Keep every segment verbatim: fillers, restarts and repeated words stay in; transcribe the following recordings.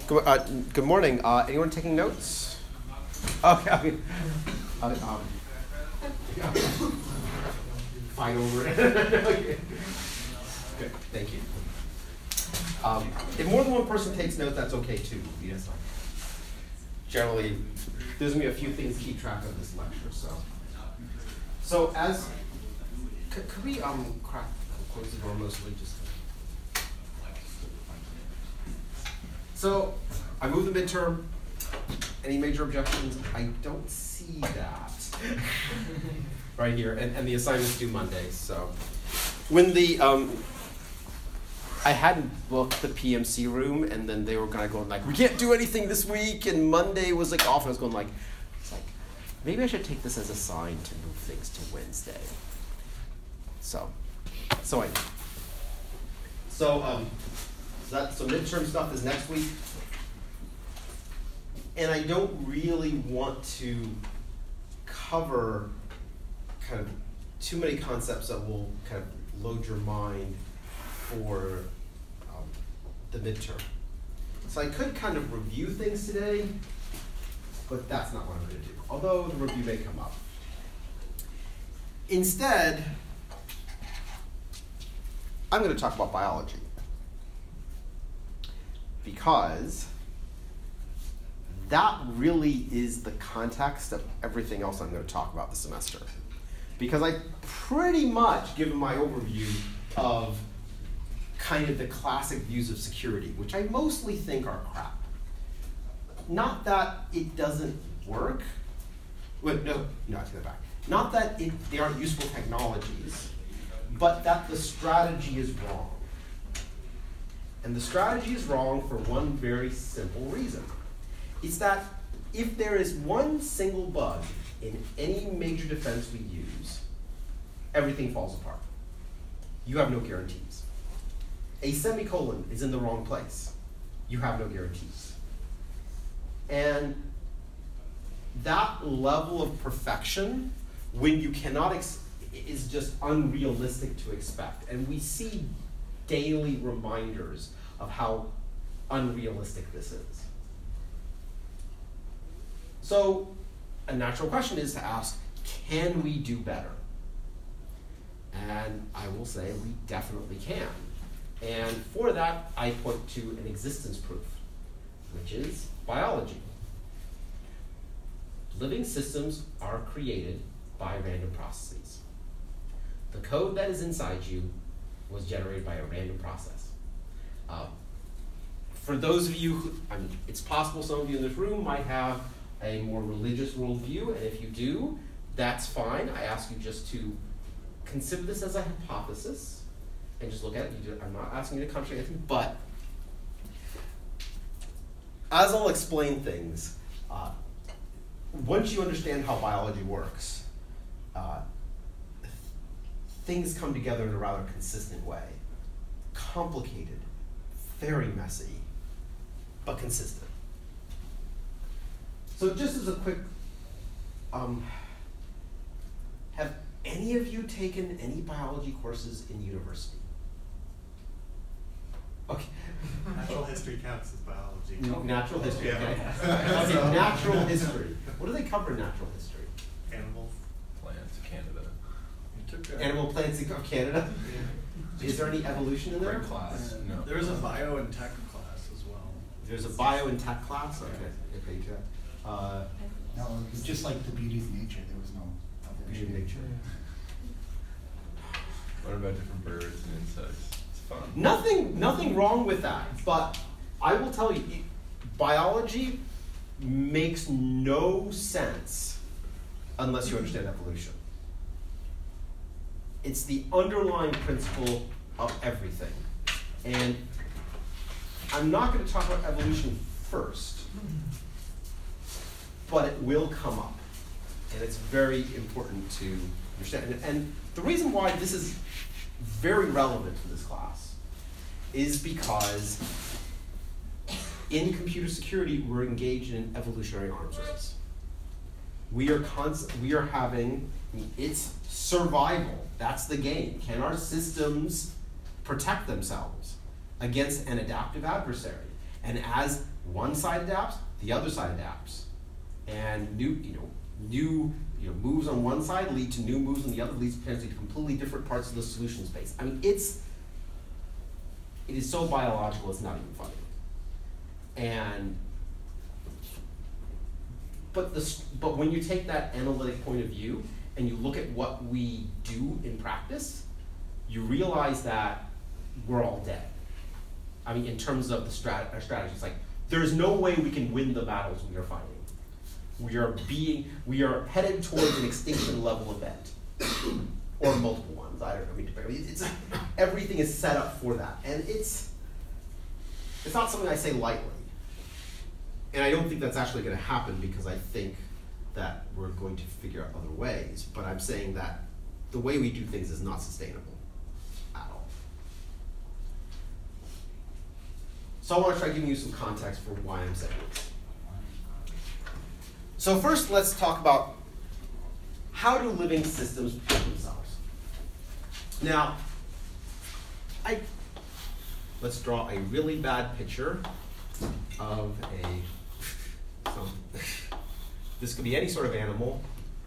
good, uh, good morning. Uh, anyone taking notes? Okay. okay. Uh, um, yeah. Fight over it. Okay. Good. Thank you. Um, if more than one person takes notes, that's okay too. Yes. Generally, there's gonna be a few things to keep track of this lecture. So, so as could, could we um crack close the door mostly just. So, I moved the midterm. Any major objections? I don't see that right here, and, and the assignments due Monday. So, when the um, I hadn't booked the P M C room, and then they were kind of going like, "We can't do anything this week," and Monday was like off. And I was going like, "It's like maybe I should take this as a sign to move things to Wednesday." So, so I. So um. So, that, so midterm stuff is next week. And I don't really want to cover kind of too many concepts that will kind of load your mind for um, the midterm. So I could kind of review things today, but that's not what I'm going to do, although the review may come up. Instead, I'm going to talk about biology. Because that really is the context of everything else I'm going to talk about this semester. Because I pretty much given my overview of kind of the classic views of security, which I mostly think are crap. Not that it doesn't work. Wait, no, no, I take that back. Not that it, they aren't useful technologies, but that the strategy is wrong. And the strategy is wrong for one very simple reason. It's that if there is one single bug in any major defense we use, everything falls apart. You have no guarantees. A semicolon is in the wrong place. You have no guarantees. And that level of perfection, when you cannot, ex- is just unrealistic to expect. And we see daily reminders of how unrealistic this is. So a natural question is to ask, can we do better? And I will say we definitely can. And for that, I point to an existence proof, which is biology. Living systems are created by random processes. The code that is inside you was generated by a random process. Um, for those of you who, I mean, it's possible some of you in this room might have a more religious worldview, and if you do, that's fine. I ask you just to consider this as a hypothesis, and just look at it. You do, I'm not asking you to contradict anything, but as I'll explain things, uh, once you understand how biology works, uh, things come together in a rather consistent way. Complicated, very messy, but consistent. So just as a quick, um, have any of you taken any biology courses in university? Okay. Natural history counts as biology. No, natural history, Yeah. okay. Okay, natural history. What do they cover in natural history? Animals. Plants, Canada. You took that. Animal plants of Canada? Yeah. Is there any evolution in there? Great class. Uh, No. There is a bio and tech class as well. There's a bio and tech class? Okay, okay, you got- uh, No, it was just like the beauty of nature. There was no Beauty of nature. What about different birds and insects? It's fun. Nothing, nothing wrong with that, but I will tell you, it- biology makes no sense unless you understand evolution. It's the underlying principle of everything. And I'm not going to talk about evolution first, but it will come up. And it's very important to understand. And, and the reason why this is very relevant to this class is because in computer security, we're engaged in an evolutionary arms race. We are const- we are having, I mean, it's survival. That's the game. Can our systems protect themselves against an adaptive adversary? And as one side adapts, the other side adapts. And new, you know, new you know, moves on one side lead to new moves on the other, leads potentially to completely different parts of the solution space. I mean, it's, it is so biological, it's not even funny. And, but, the, but when you take that analytic point of view and you look at what we do in practice, you realize that we're all dead. I mean, in terms of the strat our strategies, like, there's no way we can win the battles we are fighting. We are being, we are headed towards an extinction level event, or multiple ones. I don't know. I mean, it's, everything is set up for that, and it's it's not something I say lightly. And I don't think that's actually going to happen because I think that we're going to figure out other ways. But I'm saying that the way we do things is not sustainable at all. So I want to try giving you some context for why I'm saying this. So first, let's talk about how do living systems build themselves. Now, I let's draw a really bad picture of a. Some, this could be any sort of animal.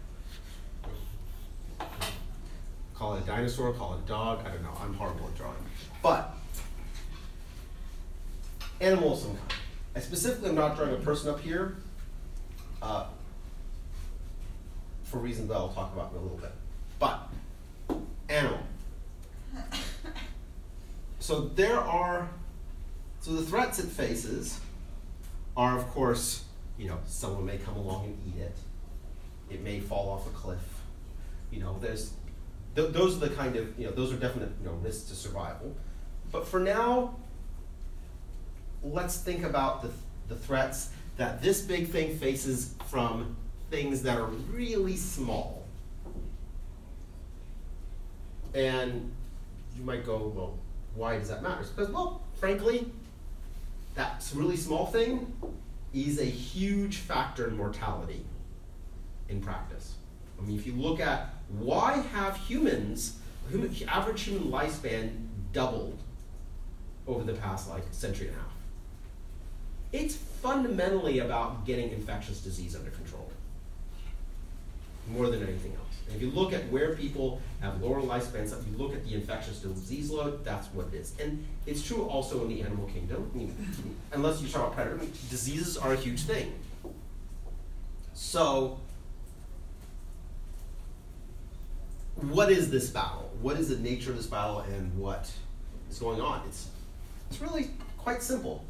Call it a dinosaur, call it a dog. I don't know. I'm horrible at drawing, but animal of some kind. I specifically am not drawing a person up here. Uh, for reasons that I'll talk about in a little bit. But, animal. So there are, so the threats it faces are, of course, you know, someone may come along and eat it. It may fall off a cliff. You know, there's, th those are the kind of, you know, those are definite, you know, risks to survival. But for now, let's think about the, the threats that this big thing faces from things that are really small. And you might go, well, why does that matter? Because, well, frankly, that really small thing is a huge factor in mortality in practice. I mean, if you look at why have humans, human, average human lifespan doubled over the past like century and a half? It's fundamentally about getting infectious disease under control, more than anything else. And if you look at where people have lower lifespans, if you look at the infectious disease load, that's what it is. And it's true also in the animal kingdom. I mean, unless you talk about predator, I mean, diseases are a huge thing. So, what is this battle? What is the nature of this battle and what is going on? It's, it's really quite simple.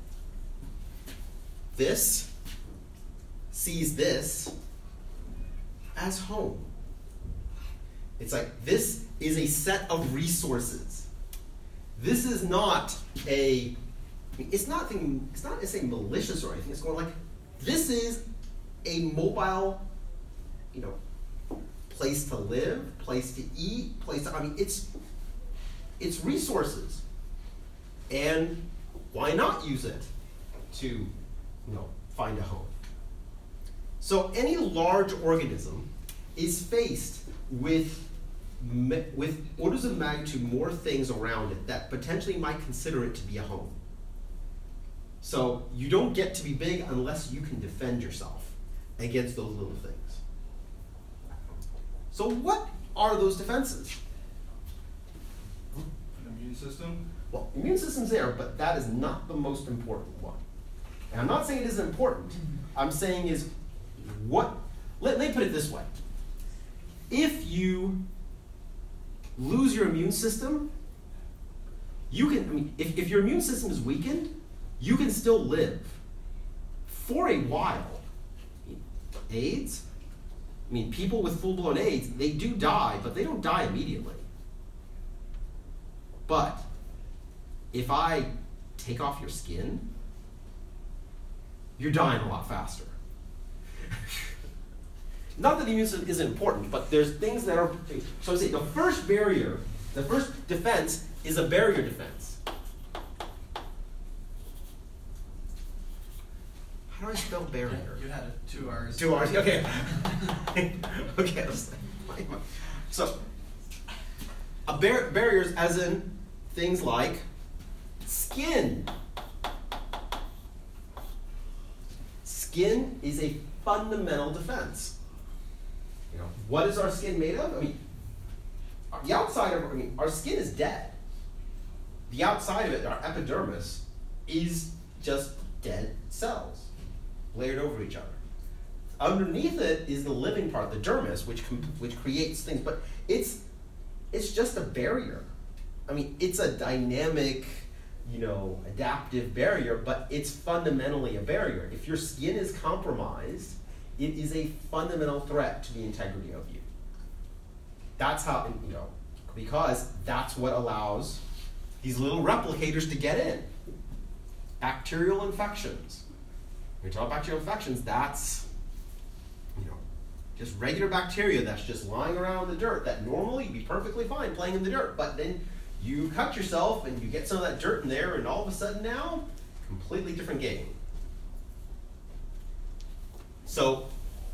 This sees this as home. It's like this is a set of resources. This is not a, it's not thing, it's not necessarily malicious or anything. It's going like, this is a mobile, you know, place to live, place to eat, place to, I mean, it's, it's resources. And why not use it to, you know, find a home? So any large organism is faced with, with orders of magnitude more things around it that potentially might consider it to be a home. So you don't get to be big unless you can defend yourself against those little things. So what are those defenses? An immune system? Well, immune system's there, but that is not the most important one. And I'm not saying it isn't important. I'm saying is what, let, let me put it this way. If you lose your immune system, you can, I mean, if, if your immune system is weakened, you can still live for a while. AIDS, I mean, people with full-blown AIDS, they do die, but they don't die immediately. But if I take off your skin, you're dying a lot faster. Not that the immune system isn't important, but there's things that are, so I say the first barrier, the first defense is a barrier defense. How do I spell barrier? You had it two R's. Two R's, okay. Okay, so a bar barriers as in things like skin. skin is a fundamental defense. You know, what is our skin made of? I mean, the outside of I mean, our skin is dead. The outside of it, our epidermis, is just dead cells layered over each other. Underneath it is the living part, the dermis, which com- which creates things, but it's it's just a barrier. I mean, it's a dynamic, you know, adaptive barrier, but it's fundamentally a barrier. If your skin is compromised, it is a fundamental threat to the integrity of you. That's how, you know, because that's what allows these little replicators to get in. Bacterial infections. When we talk about bacterial infections, that's, you know, just regular bacteria that's just lying around in the dirt that normally you'd be perfectly fine playing in the dirt, but then you cut yourself and you get some of that dirt in there, and all of a sudden now, completely different game. So,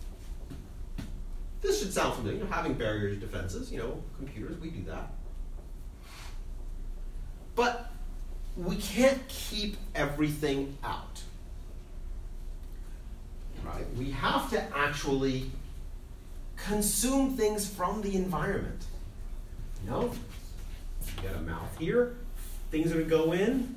this should sound familiar, you know, having barriers, defenses, you know, computers, we do that. But we can't keep everything out. Right? We have to actually consume things from the environment. You know? You got a mouth here, things are going to go in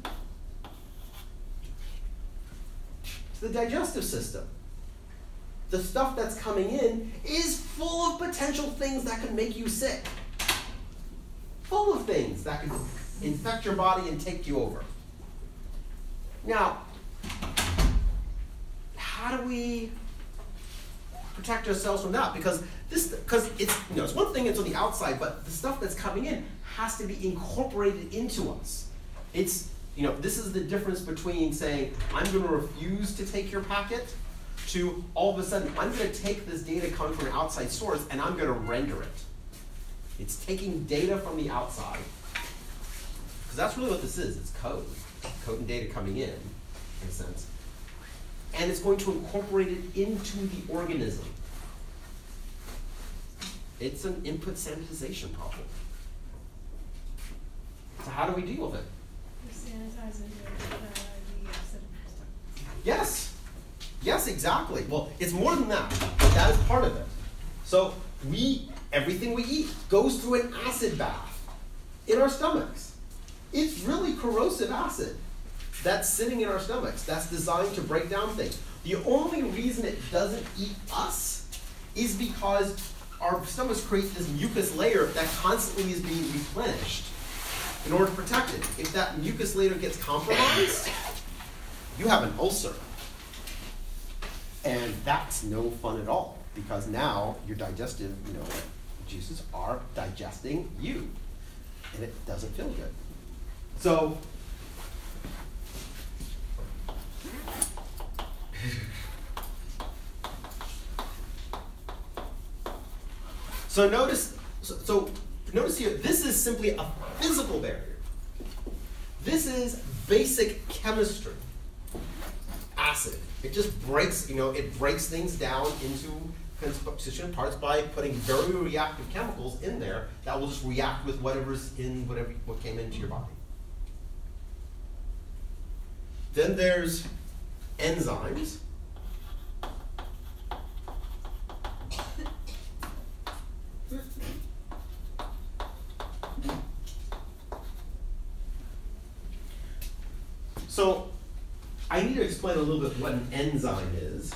to the digestive system. The stuff that's coming in is full of potential things that can make you sick. Full of things that can infect your body and take you over. Now, how do we protect ourselves from that? Because this, because it's, you know, it's one thing it's on the outside, but the stuff that's coming in has to be incorporated into us. It's, you know, this is the difference between saying, I'm going to refuse to take your packet, to all of a sudden, I'm going to take this data coming from an outside source and I'm going to render it. It's taking data from the outside, because that's really what this is. It's code. Code and data coming in, in a sense. And it's going to incorporate it into the organism. It's an input sanitization problem. So how do we deal with it? You're sanitizing the, uh, the uh, sediment. Yes. Yes, exactly. Well, it's more than that. That is part of it. So we, everything we eat goes through an acid bath in our stomachs. It's really corrosive acid that's sitting in our stomachs, that's designed to break down things. The only reason it doesn't eat us is because our stomachs create this mucus layer that constantly is being replenished in order to protect it. If that mucus layer gets compromised, you have an ulcer. And that's no fun at all, because now your digestive, you know, juices are digesting you, and it doesn't feel good. So, so notice, so, so notice here, this is simply a physical barrier. This is basic chemistry. Acid. It just breaks, you know, it breaks things down into constituent parts by putting very reactive chemicals in there that will just react with whatever's in whatever what came into your body. Then there's enzymes. So I need to explain a little bit what an enzyme is.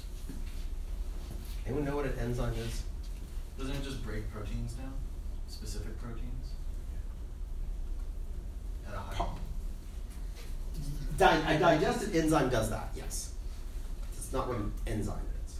Anyone know what an enzyme is? Doesn't it just break proteins down? Specific proteins? At a high Pa- Di- a digestive enzyme does that, yes. It's not what an enzyme is.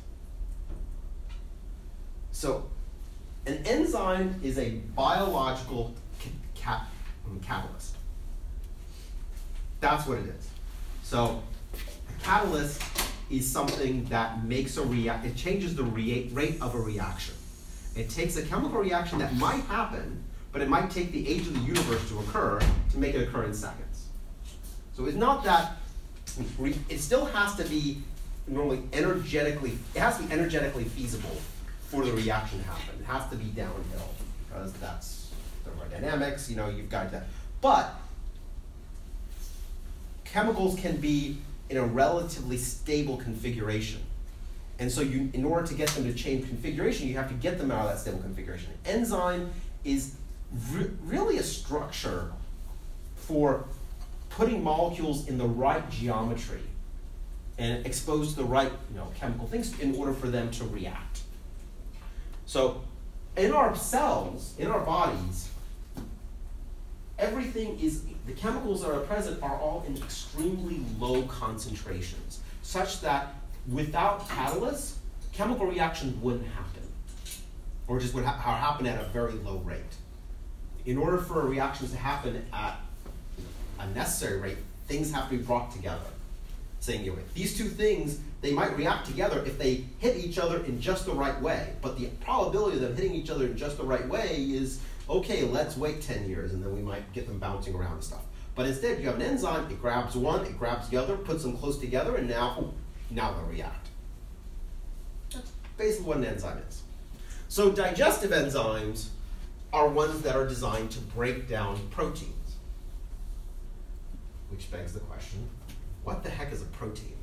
So, an enzyme is a biological ca- ca- catalyst. That's what it is. So, a catalyst is something that makes a react. It changes the rea- rate of a reaction. It takes a chemical reaction that might happen, but it might take the age of the universe to occur to make it occur in seconds. So it's not that. Re- it still has to be normally energetically. It has to be energetically feasible for the reaction to happen. It has to be downhill because that's thermodynamics. You know, you've got that, but chemicals can be in a relatively stable configuration. And so you, in order to get them to change configuration, you have to get them out of that stable configuration. An enzyme is re really a structure for putting molecules in the right geometry and exposed to the right, you know, chemical things in order for them to react. So in our cells, in our bodies, everything is, the chemicals that are present are all in extremely low concentrations, such that without catalysts, chemical reactions wouldn't happen, or just would ha happen at a very low rate. In order for reactions to happen at a necessary rate, things have to be brought together. Saying, you know, these two things, they might react together if they hit each other in just the right way, but the probability of them hitting each other in just the right way is, okay, let's wait ten years, and then we might get them bouncing around and stuff. But instead, you have an enzyme, it grabs one, it grabs the other, puts them close together, and now, oh, now they'll react. That's basically what an enzyme is. So digestive enzymes are ones that are designed to break down proteins. Which begs the question, what the heck is a protein?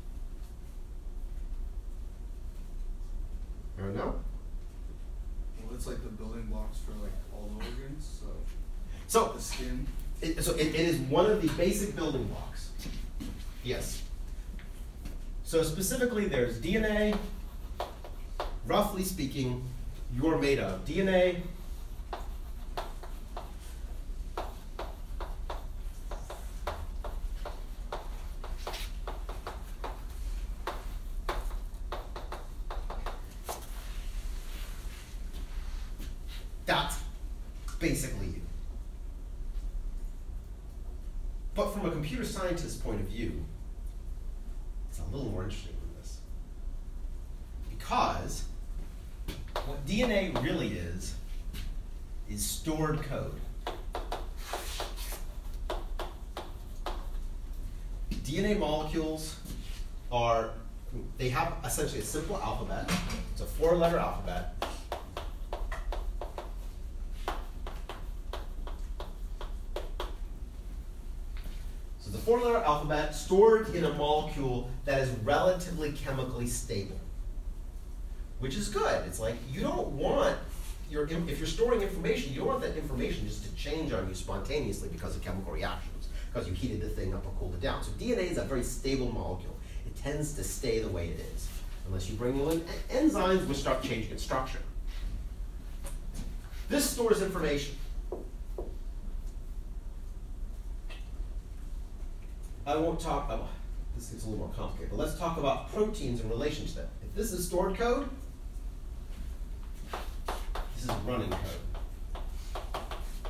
Anyone know? Well, it's like the building blocks for like all organs, so, So, the skin. it, so it, it is one of the basic building blocks. Yes. So specifically, there's D N A. Roughly speaking, you're made of D N A, that's basically you. But from a computer scientist's point of view, it's a little more interesting than this. Because what D N A really is, is stored code. D N A molecules are, they have essentially a simple alphabet. It's a four-letter alphabet. So the four-letter alphabet stored in a molecule that is relatively chemically stable, which is good. It's like you don't want your, if you're storing information, you don't want that information just to change on you spontaneously because of chemical reactions, because you heated the thing up or cooled it down. So D N A is a very stable molecule. It tends to stay the way it is, unless you bring in enzymes which start changing its structure. This stores information. I won't talk about, this is a little more complicated, but let's talk about proteins in relation to that. If this is stored code, this is running code.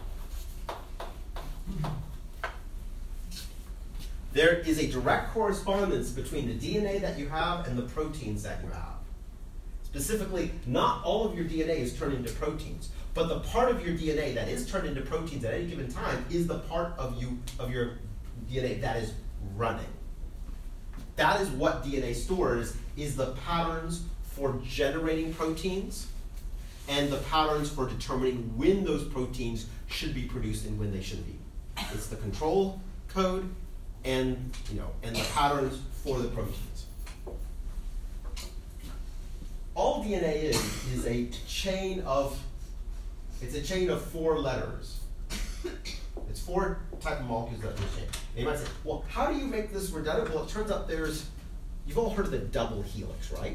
There is a direct correspondence between the D N A that you have and the proteins that you have. Specifically, not all of your D N A is turned into proteins, but the part of your D N A that is turned into proteins at any given time is the part of you of your D N A that is running. That is what D N A stores, is the patterns for generating proteins and the patterns for determining when those proteins should be produced and when they shouldn't be. It's the control code and, you know, and the patterns for the proteins. All D N A is is a chain of, it's a chain of four letters. It's four type of molecules that are chain. And you might say, well, how do you make this redundant? Well, it turns out there's, you've all heard of the double helix, right?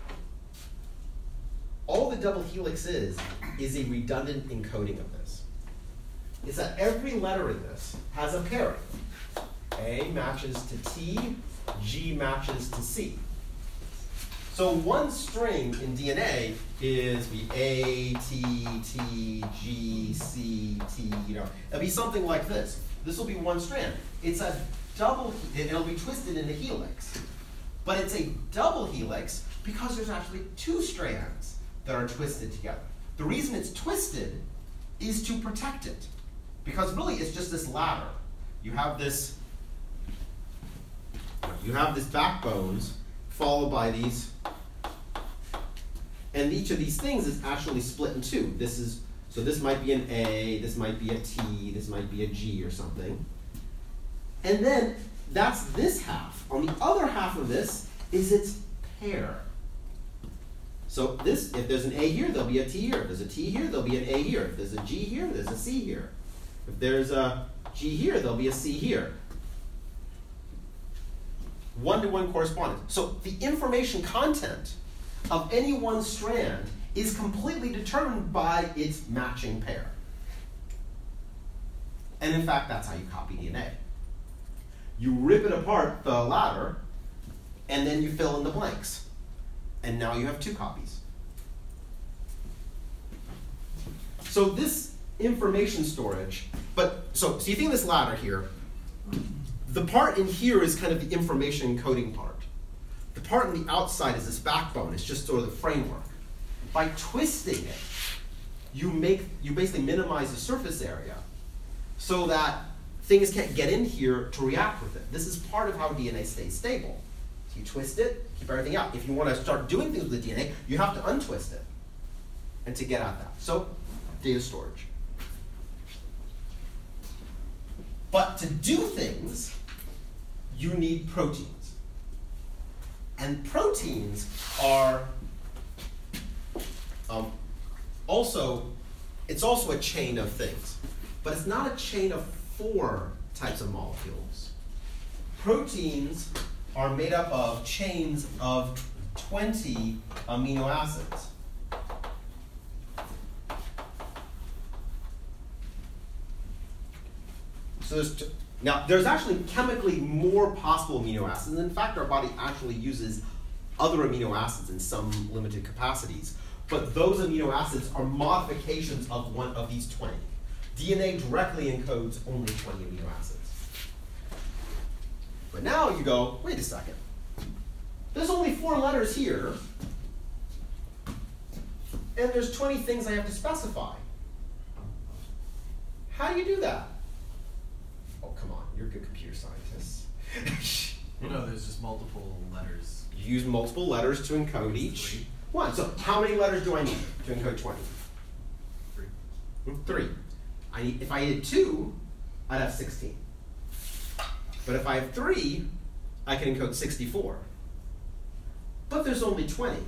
All the double helix is, is a redundant encoding of this. It's that every letter in this has a pairing. A matches to T, G matches to C. So one string in D N A is be A, T, T, G, C, T, you know. It'll be something like this. This will be one strand. It's a double, it'll be twisted in a helix. But it's a double helix because there's actually two strands that are twisted together. The reason it's twisted is to protect it. Because really it's just this ladder. You have this, you have this backbones followed by these, and each of these things is actually split in two. This is, so this might be an A, this might be a T, this might be a G or something. And then that's this half. On the after this is its pair. So this, if there's an A here, there'll be a T here. If there's a T here, there'll be an A here. If there's a G here, there's a C here. If there's a G here, there'll be a C here. One-to-one correspondence. So the information content of any one strand is completely determined by its matching pair. And in fact, that's how you copy D N A. You rip it apart, the ladder, and then you fill in the blanks. And now you have two copies. So this information storage, but so, so you think of this ladder here, the part in here is kind of the information encoding part. The part on the outside is this backbone, it's just sort of the framework. By twisting it, you make you basically minimize the surface area so that things can't get in here to react with it. This is part of how D N A stays stable. So you twist it, keep everything out. If you want to start doing things with the D N A, you have to untwist it and to get at that. So data storage. But to do things, you need proteins. And proteins are um, also, it's also a chain of things. But it's not a chain of four types of molecules. Proteins are made up of chains of twenty amino acids. So there's t now there's actually chemically more possible amino acids. In fact, our body actually uses other amino acids in some limited capacities. But those amino acids are modifications of one of these twenty. D N A directly encodes only twenty amino acids. But now you go, wait a second. There's only four letters here, and there's twenty things I have to specify. How do you do that? Oh, come on, you're good computer scientists. No, there's just multiple letters. You use multiple letters to encode each Three. one. So how many letters do I need to encode twenty? Three. Three. I need, if I needed two, I'd have sixteen. But if I have three, I can encode sixty-four. But there's only twenty.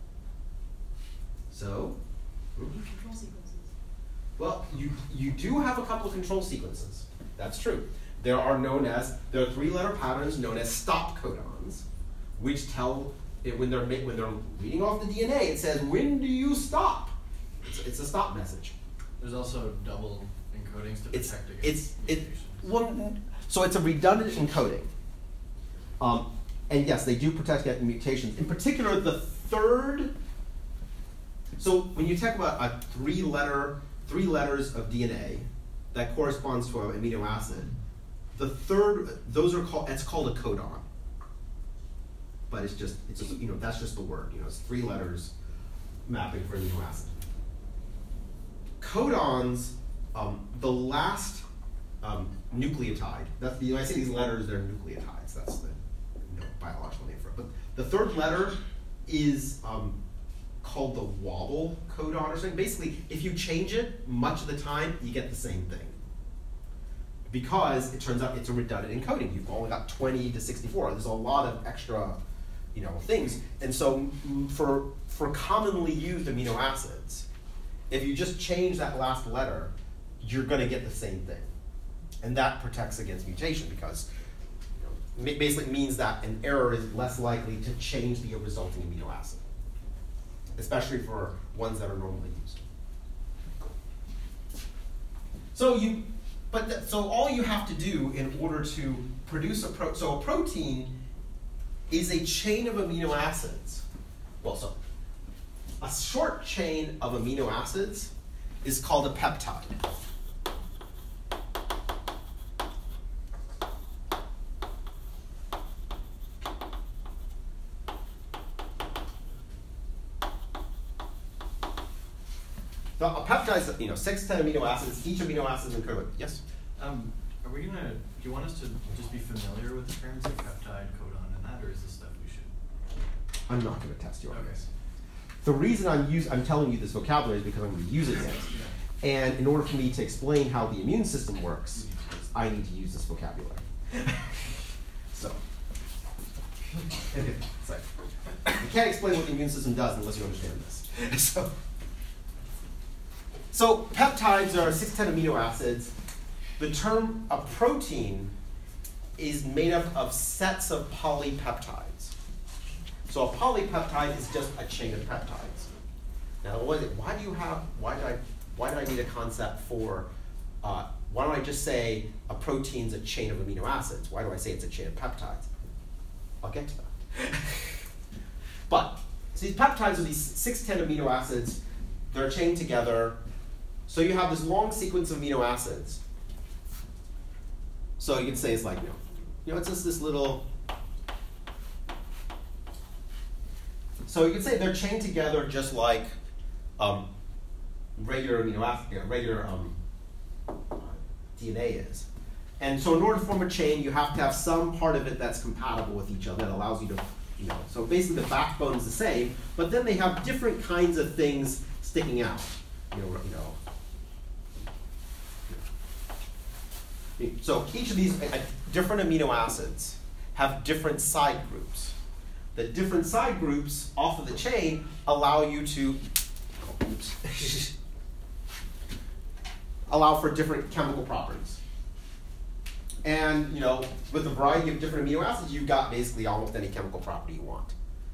So, Control sequences. well, you, you do have a couple of control sequences. That's true. There are known as, there are three-letter patterns known as stop codons, which tell it when they're, when they're reading off the D N A, it says, when do you stop? It's, it's a stop message. There's also double encodings to It's, protect it's, against it, mutations. well, so it's a redundant encoding. Um, and yes, they do protect against mutations. In particular, the third, so when you talk about a three letter, three letters of D N A that corresponds to an amino acid, the third, those are called, it's called a codon. But it's just, it's just, you know, that's just the word, you know, it's three letters mapping for amino acid. Codons, um, the last um, nucleotide, that's the, when I say these letters, they're nucleotides, that's the you know, biological name for it. But the third letter is um, called the wobble codon or something. Basically, if you change it, much of the time, you get the same thing. Because it turns out it's a redundant encoding. You've only got twenty to sixty-four. There's a lot of extra you know, things. And so for, for commonly used amino acids, if you just change that last letter, you're going to get the same thing. And that protects against mutation because you know, basically means that an error is less likely to change the resulting amino acid, especially for ones that are normally used. So you, but th so all you have to do in order to produce a pro, so a protein is a chain of amino acids. Well, so a short chain of amino acids is called a peptide. So a peptide is, you know, six to ten amino acids. Each amino acid is encoded. Yes? Um, are we gonna, do you want us to just be familiar with the terms of peptide, codon, and that, or is this stuff we should? I'm not going to test you on Okay. this. The reason I'm, use, I'm telling you this vocabulary is because I'm going to use it next. Yeah. And in order for me to explain how the immune system works, I need to use this vocabulary. So, Okay, it's like, you can't explain what the immune system does unless you understand this. so, so peptides are six to ten amino acids. The term a protein is made up of sets of polypeptides. So a polypeptide is just a chain of peptides. Now, what is it? Why do you have? Why did I? Why did I need a concept for? Uh, why don't I just say a protein's a chain of amino acids? Why do I say it's a chain of peptides? I'll get to that. But so these peptides are these six to ten amino acids. They're chained together. So you have this long sequence of amino acids. So you can say it's like, you know, you know, it's just this little. So you can say they're chained together just like um, regular amino acid, you know, regular um, D N A is. And so in order to form a chain, you have to have some part of it that's compatible with each other that allows you to, you know, so basically the backbone is the same, but then they have different kinds of things sticking out. You know, you know. So each of these uh, different amino acids have different side groups. The different side groups off of the chain allow you to oh, oops, allow for different chemical properties. And you know, with a variety of different amino acids, you've got basically almost any chemical property you want.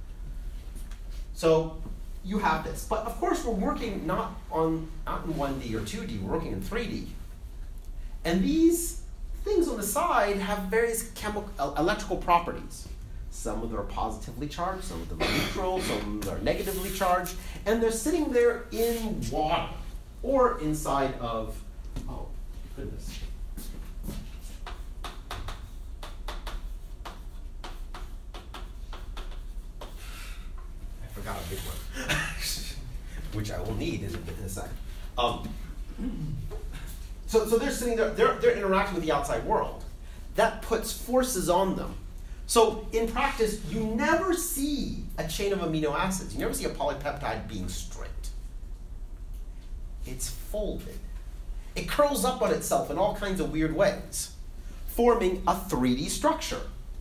So you have this. But of course, we're working not on not in one D or two D, we're working in three D. And these things on the side have various chemical, uh, electrical properties. Some of them are positively charged, some of them are neutral, some of them are negatively charged, and they're sitting there in water or inside of, oh, goodness. I forgot a big one, which I will need in a, in a second. Um, so, so they're sitting there, they're, they're interacting with the outside world. That puts forces on them. So in practice, you never see a chain of amino acids. You never see a polypeptide being straight. It's folded. It curls up on itself in all kinds of weird ways, forming a three D structure.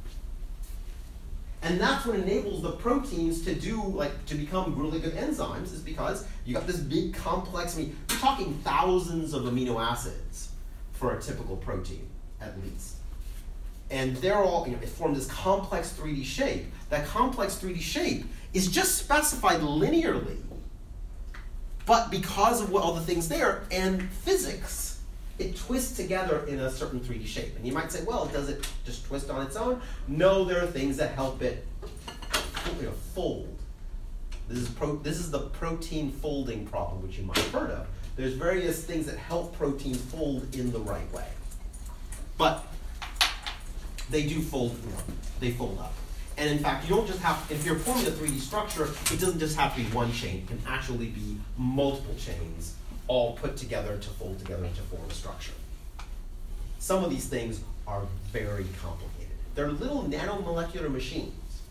And that's what enables the proteins to do, like, to become really good enzymes, is because you got this big complex, I mean, you're talking thousands of amino acids for a typical protein, at least. And they're all, you know, it formed this complex three D shape. That complex three D shape is just specified linearly. But because of what, all the things there and physics, it twists together in a certain three D shape. And you might say, well, does it just twist on its own? No, there are things that help it, you know, fold. This is, pro, this is the protein folding problem, which you might have heard of. There's various things that help proteins fold in the right way. But they do fold, they fold up. And in fact, you don't just have, if you're forming a three D structure, it doesn't just have to be one chain. It can actually be multiple chains all put together to fold together to form a structure. Some of these things are very complicated. They're little nanomolecular machines.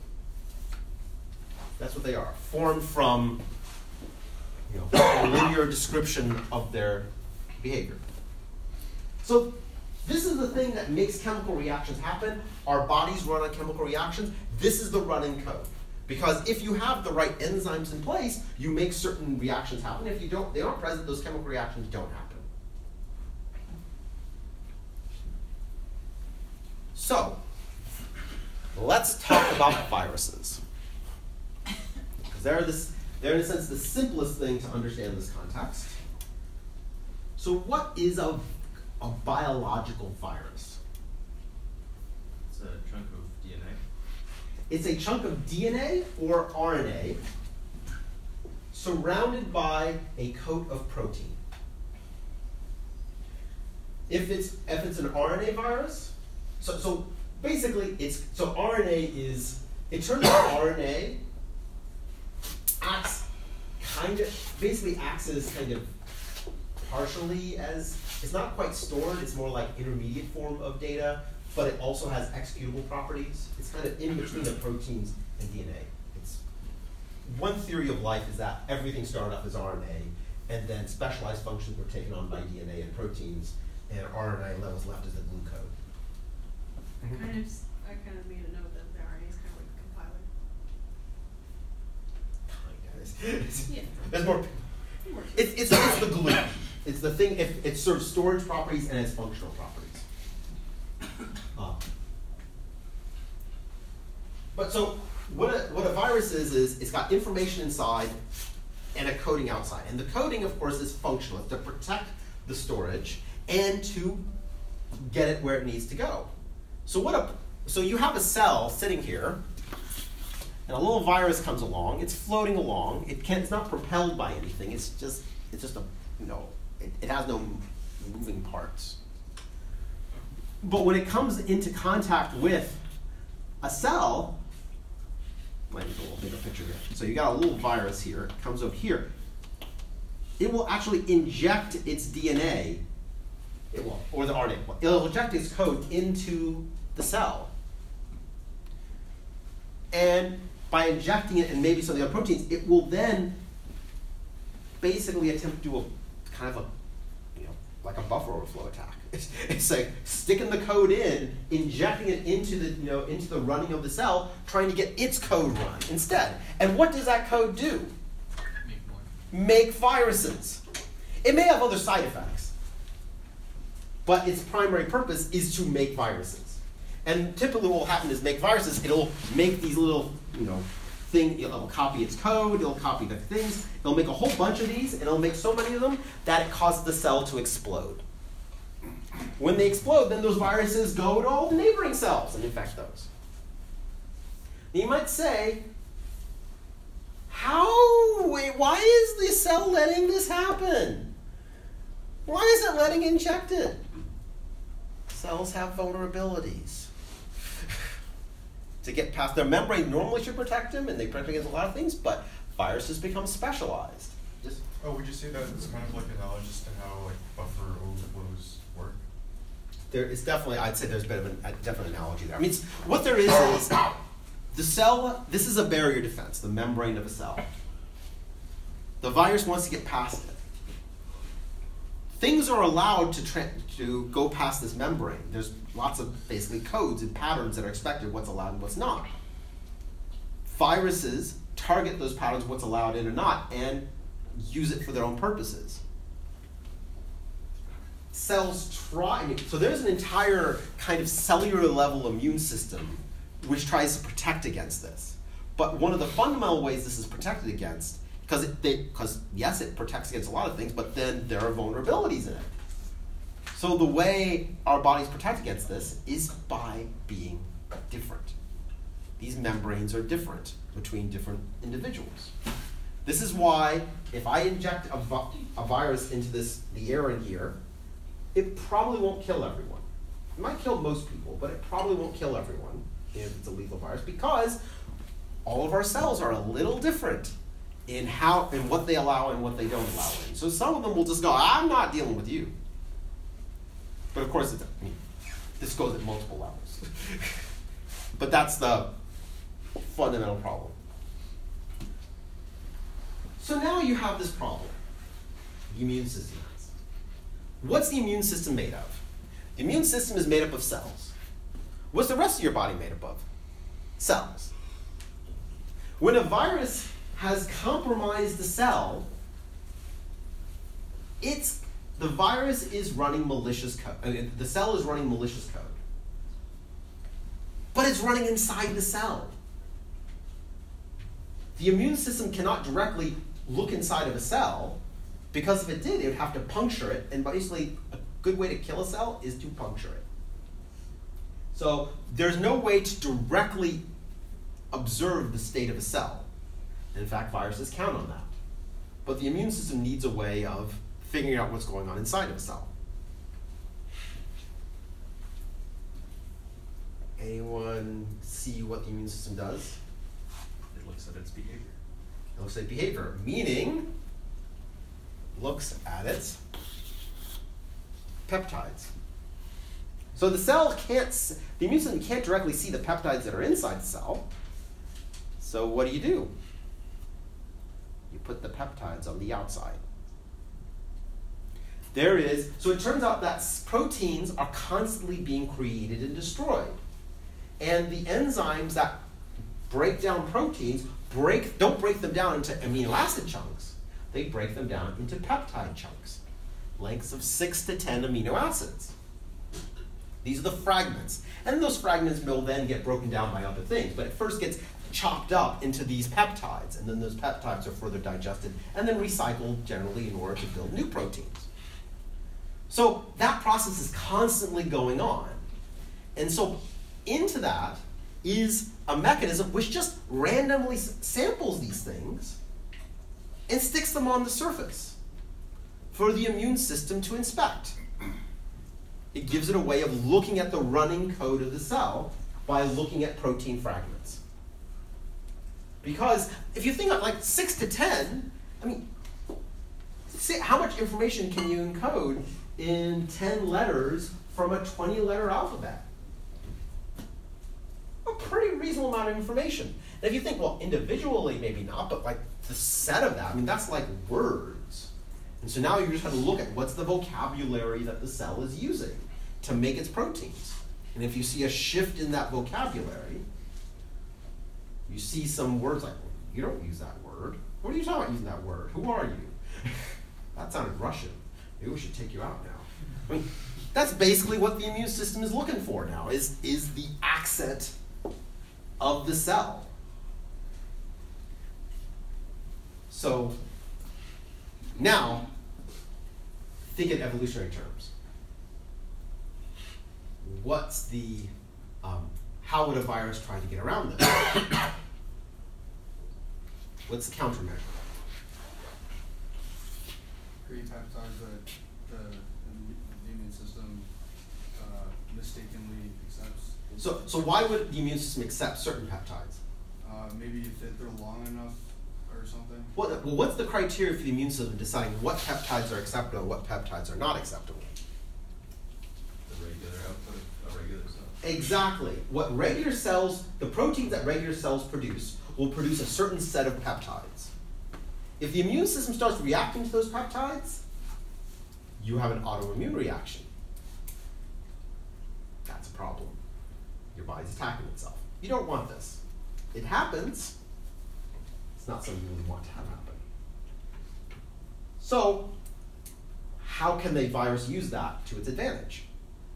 That's what they are, formed from, you know, a linear description of their behavior. So this is the thing that makes chemical reactions happen. Our bodies run on chemical reactions. This is the running code. Because if you have the right enzymes in place, you make certain reactions happen. If you don't, they aren't present, those chemical reactions don't happen. So, let's talk about viruses. Because they're, this, they're in a sense the simplest thing to understand in this context. So what is a A biological virus? It's a chunk of D N A. It's a chunk of D N A or R N A surrounded by a coat of protein. If it's if it's an R N A virus, so so basically it's so R N A is it turns out R N A acts kind of basically acts as kind of partially as, it's not quite stored, it's more like intermediate form of data, but it also has executable properties. It's kind of in between the proteins and D N A. It's, one theory of life is that everything started off as R N A, and then specialized functions were taken on by D N A and proteins, and R N A was left as a glue code. I kind of, s- I kind of made a note that the R N A is kind of like the Yeah. There's more. It's, it's, it's the glue. It's the thing, if it serves storage properties and its functional properties. Uh, but so, what a, what a virus is, is it's got information inside and a coding outside. And the coding, of course, is functional. It's to protect the storage and to get it where it needs to go. So what a, so you have a cell sitting here, and a little virus comes along. It's floating along. It can't. It's not propelled by anything. It's just. It's just a. You know. It, it has no moving parts. But when it comes into contact with a cell, might need a little bigger picture here. So you got a little virus here. It comes over here. It will actually inject its D N A. It will, or the R N A. It'll inject its code into the cell. And by injecting it and maybe some of the other proteins, it will then basically attempt to do a kind of a, you know, like a buffer overflow attack. It's, it's like sticking the code in, injecting it into the, you know, into the running of the cell, trying to get its code run instead. And what does that code do? Make more. Make viruses. It may have other side effects, but its primary purpose is to make viruses. And typically what will happen is make viruses, it'll make these little, you know, thing, it'll copy its code, it'll copy the things, it'll make a whole bunch of these, and it'll make so many of them that it causes the cell to explode. When they explode, then those viruses go to all the neighboring cells and infect those. You might say, how, wait, why is the cell letting this happen? Why is it letting inject it? Cells have vulnerabilities. To get past their membrane normally should protect them, and they protect against a lot of things, but viruses become specialized. Just Oh, would you say that it's kind of like analogous to how like buffer overflows work? there is definitely, I'd say there's a bit of an, a definite analogy there. I mean, it's, what there is is the cell. This is a barrier defense, the membrane of a cell. The virus wants to get past it. Things are allowed to tra- to go past this membrane. There's lots of basically codes and patterns that are expected, what's allowed and what's not. Viruses target those patterns, what's allowed in or not, and use it for their own purposes. Cells try, I mean, so there's an entire kind of cellular level immune system which tries to protect against this. But one of the fundamental ways this is protected against, because it, they, because yes, it protects against a lot of things, but then there are vulnerabilities in it. So the way our bodies protect against this is by being different. These membranes are different between different individuals. This is why if I inject a, vi- a virus into this the air in here, it probably won't kill everyone. It might kill most people, but it probably won't kill everyone if it's a lethal virus, because all of our cells are a little different in how in what they allow and what they don't allow in. So some of them will just go, I'm not dealing with you. But of course, it's, I mean, this goes at multiple levels. But that's the fundamental problem. So now you have this problem, the immune system. What's the immune system made of? The immune system is made up of cells. What's the rest of your body made up of? Cells. When a virus has compromised the cell, it's the virus is running malicious code. I mean, the cell is running malicious code. But it's running inside the cell. The immune system cannot directly look inside of a cell, because if it did, it would have to puncture it, and basically a good way to kill a cell is to puncture it. So there's no way to directly observe the state of a cell. In fact, viruses count on that. But the immune system needs a way of figuring out what's going on inside of a cell. Anyone see what the immune system does? It looks at its behavior. It looks at behavior, meaning looks at its peptides. So the cell can't, the immune system can't directly see the peptides that are inside the cell. So what do you do? You put the peptides on the outside. There is, so it turns out that proteins are constantly being created and destroyed. And the enzymes that break down proteins, break don't break them down into amino acid chunks. They break them down into peptide chunks, lengths of six to ten amino acids. These are the fragments. And those fragments will then get broken down by other things, but it first gets chopped up into these peptides, and then those peptides are further digested and then recycled generally in order to build new proteins. So that process is constantly going on. And so into that is a mechanism which just randomly s- samples these things and sticks them on the surface for the immune system to inspect. It gives it a way of looking at the running code of the cell by looking at protein fragments. Because if you think of like six to ten, I mean, see, how much information can you encode in ten letters from a twenty letter alphabet? A pretty reasonable amount of information. And if you think, well, individually, maybe not, but like the set of that, I mean, that's like words. And so now you just have to look at what's the vocabulary that the cell is using to make its proteins. And if you see a shift in that vocabulary, you see some words like, you don't use that word. What are you talking about using that word? Who are you? That sounded Russian. Maybe we should take you out now. I mean, that's basically what the immune system is looking for now, is, is the accent of the cell. So now, think in evolutionary terms. What's the, um, how would a virus try to get around this? What's the countermeasure? Create peptides that the, the immune system uh, mistakenly accepts. So, so why would the immune system accept certain peptides? Uh, maybe if they're long enough or something. What, well, what's the criteria for the immune system deciding what peptides are acceptable and what peptides are not acceptable? The regular output of a regular cell. Exactly. What regular cells, the proteins that regular cells produce, will produce a certain set of peptides. If the immune system starts reacting to those peptides, you have an autoimmune reaction. That's a problem. Your body's attacking itself. You don't want this. It happens. It's not something you really want to have happen. So, how can the virus use that to its advantage?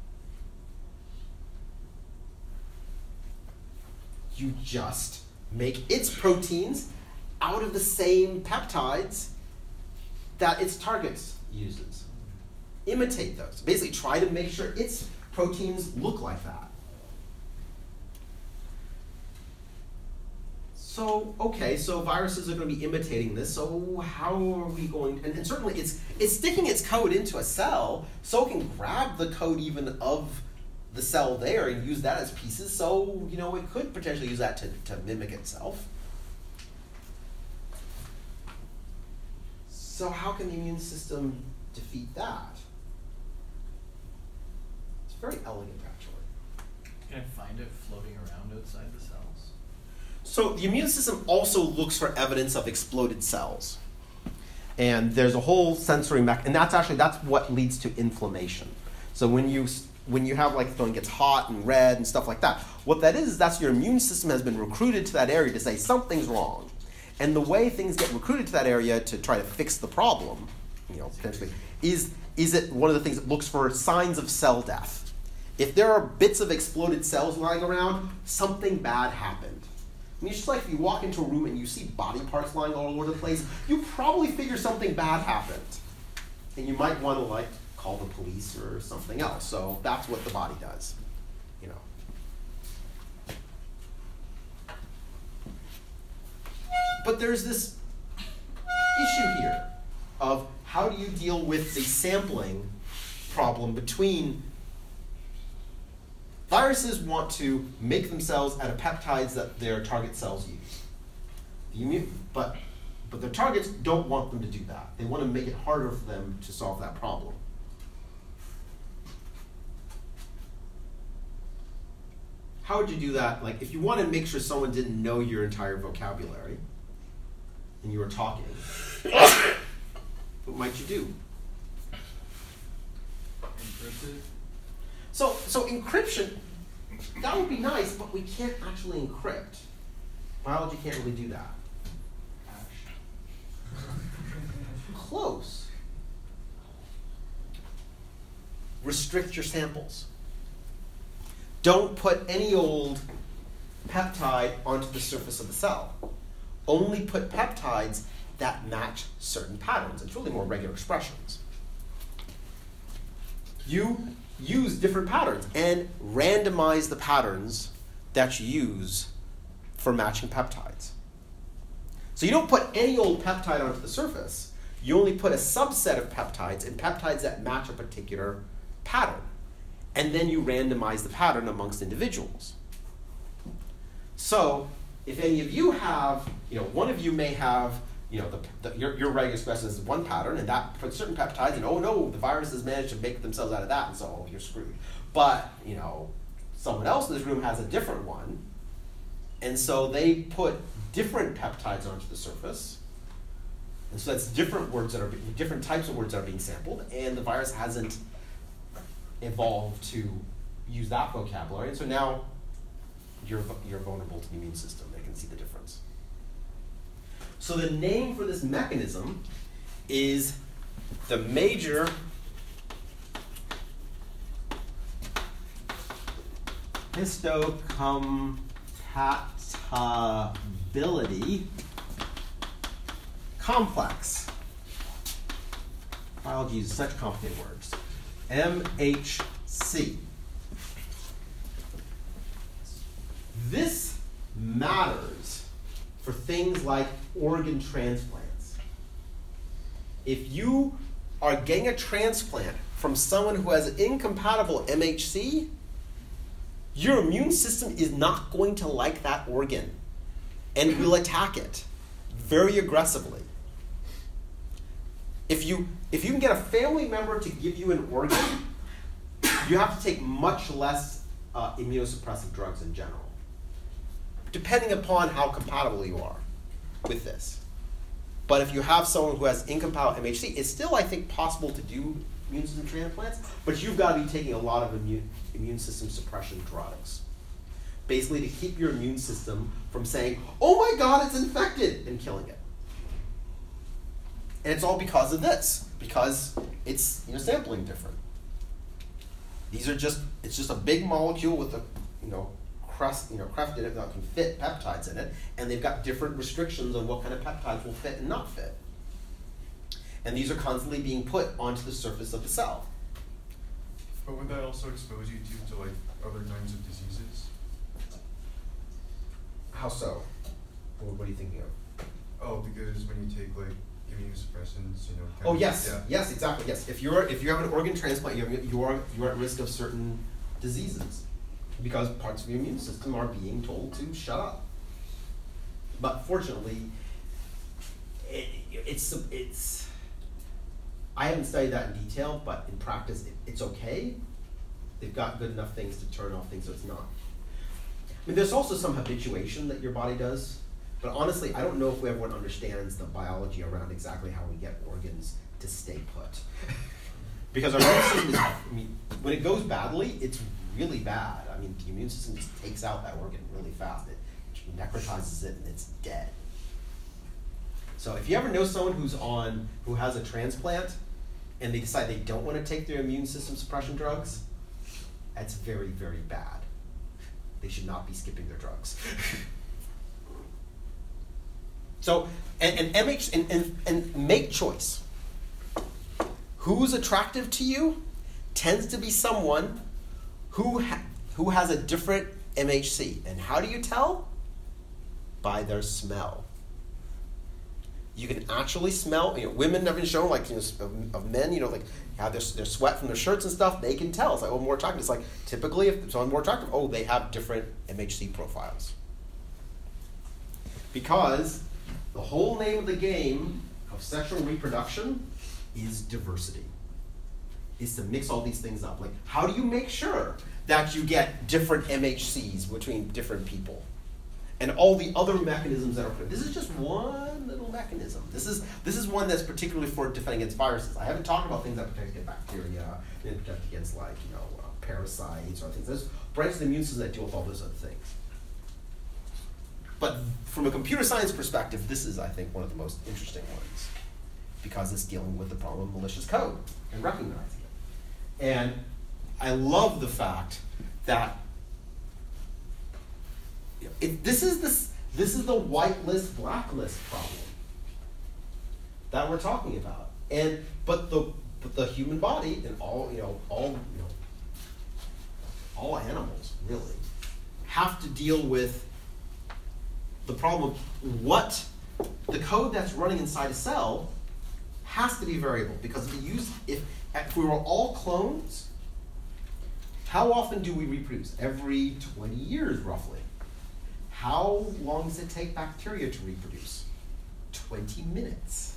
You just make its proteins out of the same peptides that its target uses. Imitate those. Basically, try to make sure its proteins look like that. So, okay, so viruses are going to be imitating this, so how are we going to, and, and certainly it's, it's sticking its code into a cell, so it can grab the code even of the cell there and use that as pieces, so, you know, it could potentially use that to, to mimic itself. So how can the immune system defeat that? It's very elegant, actually. Can I find it floating around outside the cells? So the immune system also looks for evidence of exploded cells. And there's a whole sensory mech, and that's actually, that's what leads to inflammation. So when you when you have like something gets hot and red and stuff like that, what that is, is that's your immune system has been recruited to that area to say something's wrong. And the way things get recruited to that area to try to fix the problem, you know, potentially, is, is it one of the things that looks for signs of cell death. If there are bits of exploded cells lying around, something bad happened. I mean, it's just like if you walk into a room and you see body parts lying all over the place, you probably figure something bad happened. And you might want to, like, call the police or something else. So that's what the body does, you know. But there's this issue here of how do you deal with the sampling problem between viruses want to make themselves out of peptides that their target cells use. The immune, but, but their targets don't want them to do that. They want to make it harder for them to solve that problem. How would you do that? Like, if you want to make sure someone didn't know your entire vocabulary and you were talking, what might you do? Encrypted. So, so encryption, that would be nice, but we can't actually encrypt. Biology can't really do that. Close. Restrict your samples. Don't put any old peptide onto the surface of the cell. Only put peptides that match certain patterns. It's really more regular expressions. You use different patterns and randomize the patterns that you use for matching peptides. So you don't put any old peptide onto the surface. You only put a subset of peptides and peptides that match a particular pattern. And then you randomize the pattern amongst individuals. So if any of you have, you know, one of you may have, you know, the, the, your, your regular expression is one pattern, and that puts certain peptides, and oh no, the virus has managed to make themselves out of that, and so oh, you're screwed. But, you know, someone else in this room has a different one, and so they put different peptides onto the surface, and so that's different words that are, different types of words that are being sampled, and the virus hasn't evolved to use that vocabulary, and so now you're, you're vulnerable to the immune system. They can see the difference. So the name for this mechanism is the major histocompatibility complex. Biology uses such complicated words. M H C. This matters for things like organ transplants. If you are getting a transplant from someone who has an incompatible M H C, your immune system is not going to like that organ and will attack it very aggressively. If you, if you can get a family member to give you an organ, you have to take much less uh, immunosuppressive drugs in general, depending upon how compatible you are with this. But if you have someone who has incompatible M H C, it's still, I think, possible to do immune system transplants, but you've got to be taking a lot of immune, immune system suppression drugs. Basically to keep your immune system from saying, oh my God, it's infected, and killing it. And it's all because of this, because it's, you know, sampling different. These are just, it's just a big molecule with a, you know, crust, you know, crust in it that can fit peptides in it, and they've got different restrictions on what kind of peptides will fit and not fit. And these are constantly being put onto the surface of the cell. But would that also expose you to, to like other kinds of diseases? How so? What, what are you thinking of? Oh, because when you take like immunosuppressants, you know. kind Oh of- yes, yeah. yes, exactly, yes. If you're if you have an organ transplant, you're you're you're at risk of certain diseases because parts of your immune system are being told to shut up. But fortunately, it, it's it's. I haven't studied that in detail, but in practice, it, it's okay. They've got good enough things to turn off things, so it's not. I mean, there's also some habituation that your body does. But honestly, I don't know if everyone understands the biology around exactly how we get organs to stay put. Because our immune system is, I mean, when it goes badly, it's really bad. I mean, the immune system just takes out that organ really fast. It necrotizes it and it's dead. So if you ever know someone who's on, who has a transplant, and they decide they don't want to take their immune system suppression drugs, that's very, very bad. They should not be skipping their drugs. So, and, and M H, and, and, and make choice. Who's attractive to you tends to be someone who ha- who has a different M H C. And how do you tell? By their smell. You can actually smell, you know, women have been shown, like, you know, of, of men, you know, like, have their, their sweat from their shirts and stuff, they can tell. It's like, oh, more attractive. It's like, typically, if someone's more attractive, oh, they have different M H C profiles. Because the whole name of the game of sexual reproduction is diversity. Is to mix all these things up. Like, how do you make sure that you get different M H Cs between different people? And all the other mechanisms that are put. This is just one little mechanism. This is this is one that's particularly for defending against viruses. I haven't talked about things that protect against bacteria, and protect against, like, you know, uh, parasites or things. There's branches of the immune system that deal with all those other things. But from a computer science perspective, this is, I think, one of the most interesting ones, because it's dealing with the problem of malicious code and recognizing it. And I love the fact that it, this is this this is the whitelist blacklist problem that we're talking about. And but the but the human body and all you know all you know all animals really have to deal with the problem of what the code that's running inside a cell has to be variable, because if we use if if we were all clones, how often do we reproduce? Every twenty years roughly. How long does it take bacteria to reproduce? twenty minutes.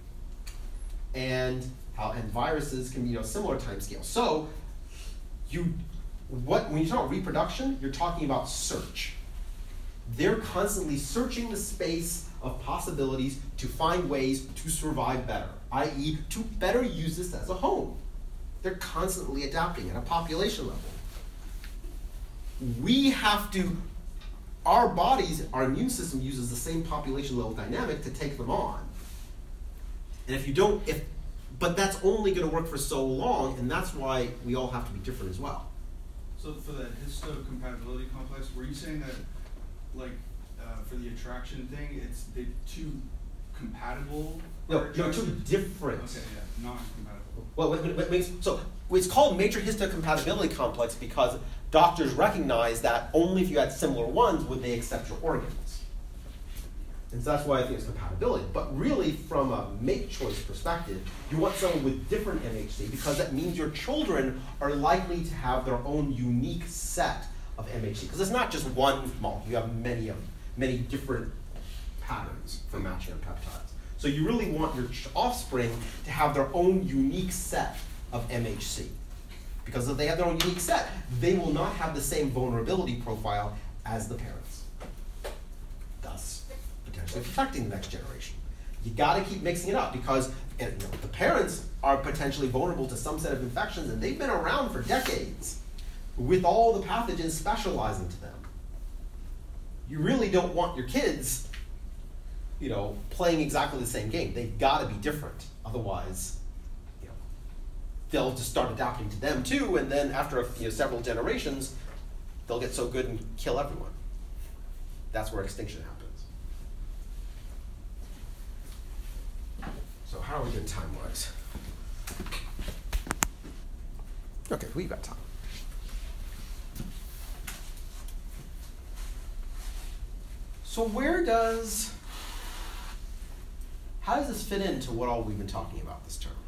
And how and viruses can be, you know, similar time scale. So you what when you talk about reproduction, you're talking about search. They're constantly searching the space of possibilities to find ways to survive better, that is to better use this as a home. They're constantly adapting at a population level. We have to, our bodies, our immune system uses the same population level dynamic to take them on. And if you don't, if, but that's only going to work for so long, and that's why we all have to be different as well. So for that histocompatibility complex, were you saying that, like, uh, for the attraction thing, it's they two compatible? No, no, two different. Okay, yeah, non-compatible. Well, what, what makes, so it's called major histocompatibility complex because doctors recognize that only if you had similar ones would they accept your organs. And so that's why I think it's compatibility. But really, from a mate choice perspective, you want someone with different M H C because that means your children are likely to have their own unique set of M H C. Because it's not just one molecule, you have many of many different patterns for matching on peptides. So you really want your offspring to have their own unique set of M H C. Because if they have their own unique set, they will not have the same vulnerability profile as the parents. Thus, potentially affecting the next generation. You gotta keep mixing it up because and, you know, the parents are potentially vulnerable to some set of infections and they've been around for decades with all the pathogens specializing to them. You really don't want your kids, you know, playing exactly the same game. They've gotta be different. Otherwise, you know, they'll just start adapting to them too, and then after a, you know, several generations, they'll get so good and kill everyone. That's where extinction happens. So how are we doing time-wise? Okay, we've got time. So where does, how does this fit into what all we've been talking about this term?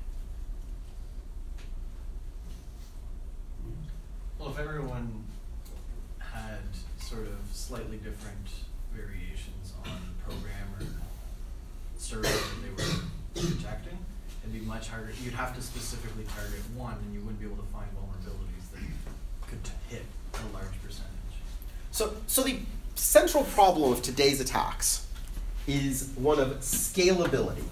Well, if everyone had sort of slightly different variations on program or server that they were protecting, it'd be much harder. You'd have to specifically target one, and you wouldn't be able to find vulnerabilities that could t- hit a large percentage. So, so the central problem of today's attacks is one of scalability.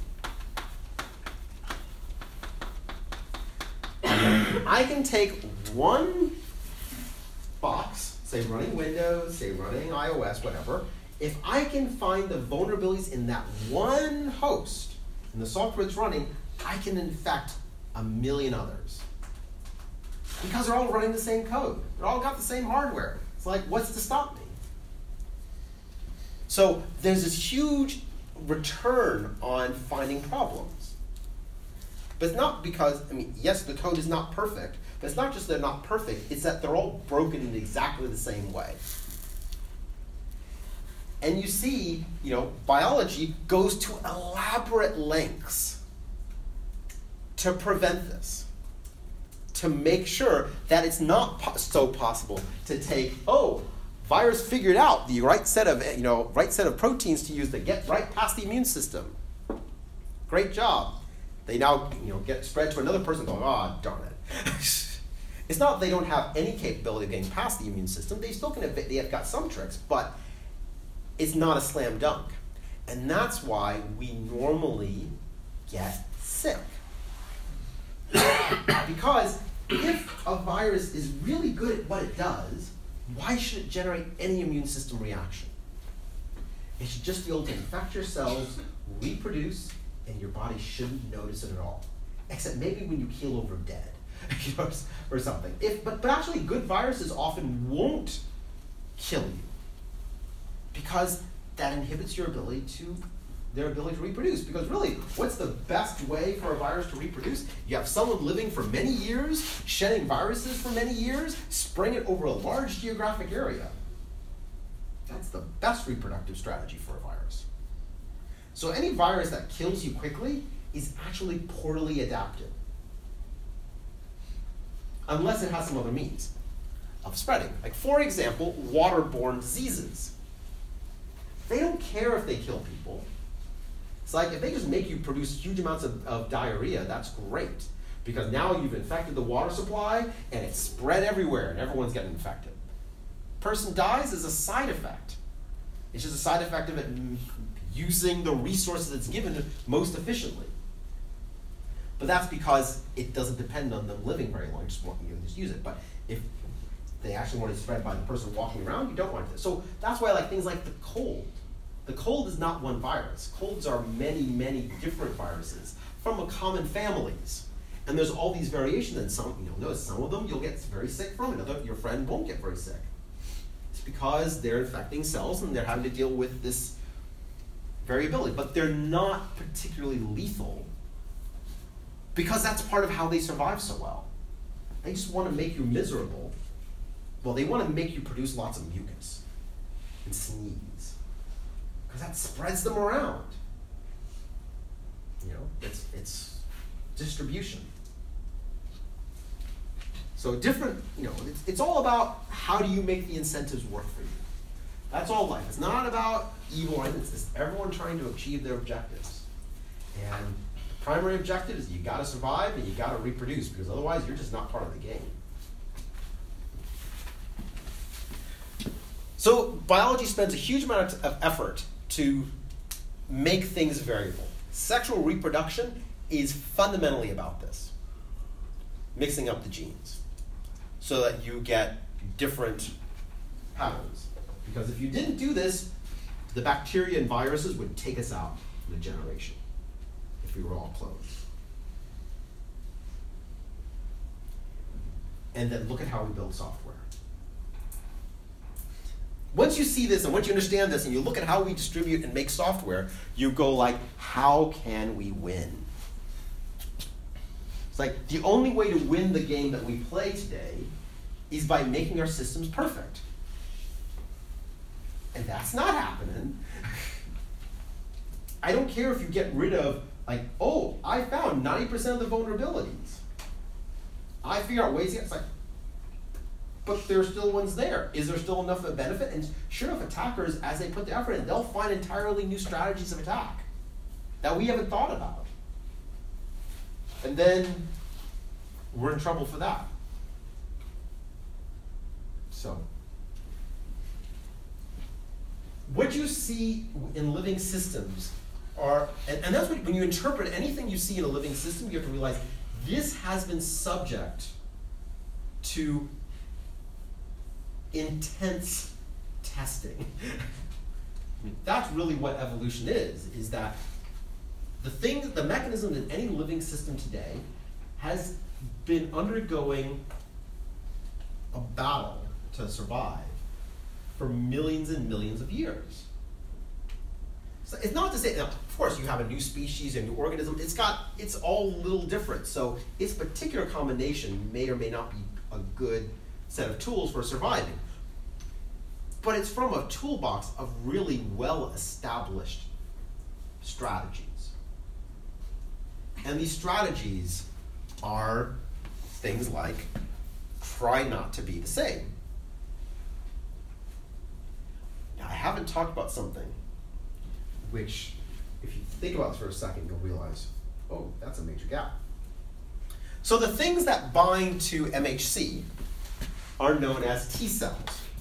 I can take one box, say running Windows, say running iOS, whatever. If I can find the vulnerabilities in that one host, in the software it's running, I can infect a million others. Because they're all running the same code. They're all got the same hardware. It's like, what's to stop me? So there's this huge return on finding problems. But it's not because, I mean, yes, the code is not perfect, but it's not just they're not perfect, it's that they're all broken in exactly the same way. And you see, you know, biology goes to elaborate lengths to prevent this, to make sure that it's not po- so possible to take, oh, virus figured out the right set of, you know, right set of proteins to use to get right past the immune system. Great job. They now, you know, get spread to another person going, oh, darn it. It's not that they don't have any capability of getting past the immune system. They still can have, they have got some tricks, but it's not a slam dunk. And that's why we normally get sick. Because if a virus is really good at what it does, why should it generate any immune system reaction? It should just be able to infect your cells, reproduce, and your body shouldn't notice it at all. Except maybe when you keel over dead, you know, or something. If, but, but actually, good viruses often won't kill you because that inhibits your ability to, their ability to reproduce. Because really, what's the best way for a virus to reproduce? You have someone living for many years, shedding viruses for many years, spraying it over a large geographic area. That's the best reproductive strategy for a virus. So any virus that kills you quickly is actually poorly adapted, unless it has some other means of spreading. Like, for example, waterborne diseases. They don't care if they kill people. It's like if they just make you produce huge amounts of, of diarrhea, that's great. Because now you've infected the water supply and it's spread everywhere and everyone's getting infected. Person dies is a side effect. It's just a side effect of it using the resources it's given most efficiently. But that's because it doesn't depend on them living very long. Just want you to just use it. But if they actually want it spread by the person walking around, you don't want it. So that's why I like things like the cold. The cold is not one virus. Colds are many, many different viruses from a common families. And there's all these variations, and some, you'll notice some of them you'll get very sick from, another your friend won't get very sick. It's because they're infecting cells and they're having to deal with this variability. But they're not particularly lethal because that's part of how they survive so well. They just want to make you miserable. Well, they want to make you produce lots of mucus and sneeze because that spreads them around. You know, it's it's distribution. So different, you know, it's, it's all about how do you make the incentives work for you. That's all life. It's not about evil, right? It's just everyone trying to achieve their objectives. And the primary objective is you got to survive and you got to reproduce because otherwise you're just not part of the game. So biology spends a huge amount of effort to make things variable. Sexual reproduction is fundamentally about this, mixing up the genes so that you get different patterns. Because if you didn't do this, the bacteria and viruses would take us out in a generation if we were all clones. And then look at how we build software. Once you see this and once you understand this and you look at how we distribute and make software, you go like, how can we win? It's like the only way to win the game that we play today is by making our systems perfect. And that's not happening. I don't care if you get rid of, like, oh, I found ninety percent of the vulnerabilities. I figure out ways to get, it's like, but there's still ones there. Is there still enough of a benefit? And sure enough, attackers, as they put the effort in, they'll find entirely new strategies of attack that we haven't thought about. And then we're in trouble for that. So, what you see in living systems are, and, and that's what, when you interpret anything you see in a living system, you have to realize this has been subject to intense testing. I mean, that's really what evolution is, is that the thing, the mechanism in any living system today has been undergoing a battle to survive for millions and millions of years. So it's not to say, now, of course, you have a new species, a new organism, it's got, it's all a little different. So its particular combination may or may not be a good set of tools for surviving. But it's from a toolbox of really well-established strategies. And these strategies are things like try not to be the same. Now, I haven't talked about something which, if you think about this for a second, you'll realize, oh, that's a major gap. So the things that bind to M H C are known as T cells.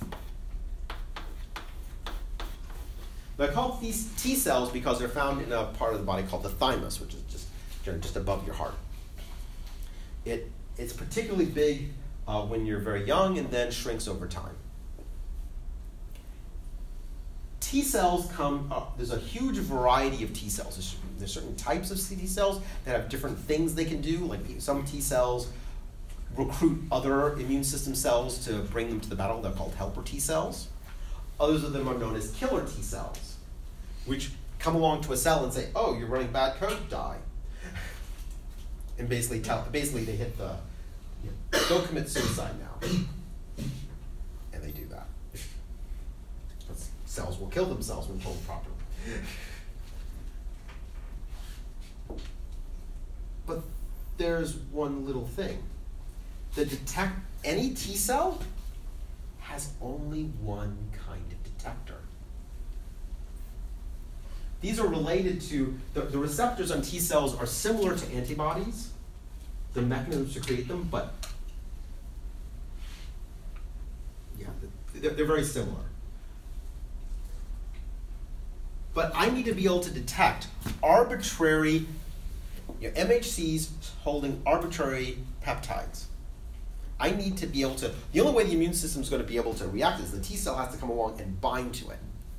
They're called these T cells because they're found in a part of the body called the thymus, which is just, just above your heart. It, it's particularly big uh, when you're very young and then shrinks over time. T cells come up. There's a huge variety of T cells. There's, there's certain types of T cells that have different things they can do. Like some T cells recruit other immune system cells to bring them to the battle. They're called helper T cells. Others of them are known as killer T cells, which come along to a cell and say, "Oh, you're running bad code, die." And basically tell, basically they hit the, you know, go commit suicide now. And they do that. Because cells will kill themselves when told properly. But there's one little thing. The detect, any T cell has only one kind of detector. These are related to, the, the receptors on T cells are similar to antibodies, the mechanisms to create them, but yeah, they're, they're very similar. But I need to be able to detect arbitrary, you know, M H Cs holding arbitrary peptides. I need to be able to, the only way the immune system is going to be able to react is the T cell has to come along and bind to it.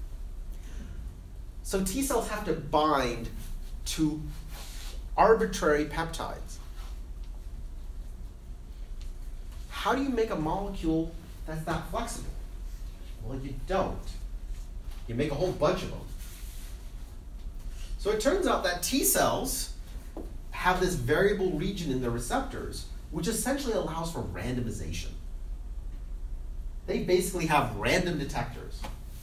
So T cells have to bind to arbitrary peptides. How do you make a molecule that's that flexible? Well, you don't. You make a whole bunch of them. So it turns out that T cells have this variable region in their receptors, which essentially allows for randomization. They basically have random detectors.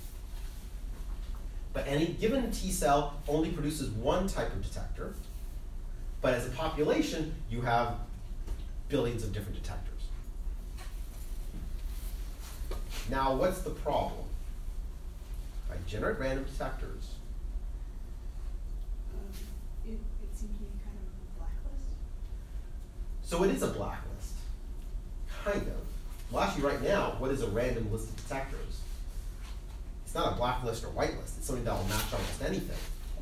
But any given T cell only produces one type of detector, but as a population, you have billions of different detectors. Now, what's the problem? If I generate random detectors, Um, it, it seems to be kind of a blacklist. so it is a blacklist, kind of. Well, actually, right now, what is a random list of detectors? It's not a blacklist or whitelist. It's something that will match almost anything.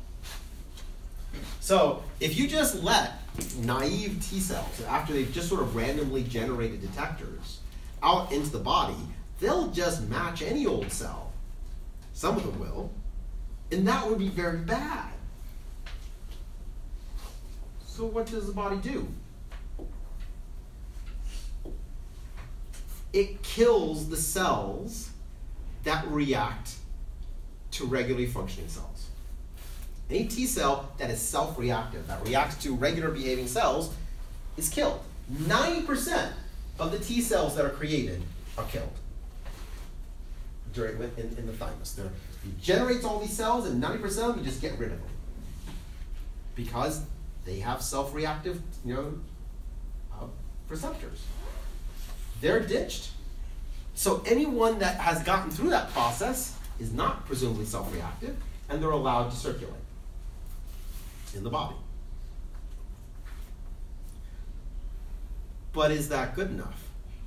So if you just let naive T cells, after they've just sort of randomly generated detectors, out into the body, they'll just match any old cell. Some of them will. And that would be very bad. So what does the body do? It kills the cells that react to regularly functioning cells. Any T cell that is self-reactive, that reacts to regular behaving cells, is killed. ninety percent of the T cells that are created are killed during, in, in the thymus. They're, it generates all these cells, and ninety percent of them, you just get rid of them. Because they have self-reactive, you know, uh, receptors. They're ditched. So anyone that has gotten through that process is not presumably self-reactive, and they're allowed to circulate in the body. But is that good enough?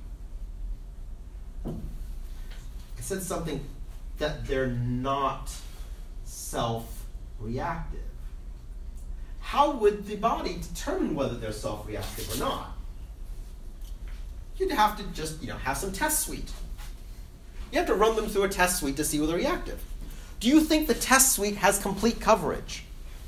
I said something that they're not self-reactive. How would the body determine whether they're self-reactive or not? You'd have to just, you know, have some test suite. You have to run them through a test suite to see whether they're reactive. Do you think the test suite has complete coverage?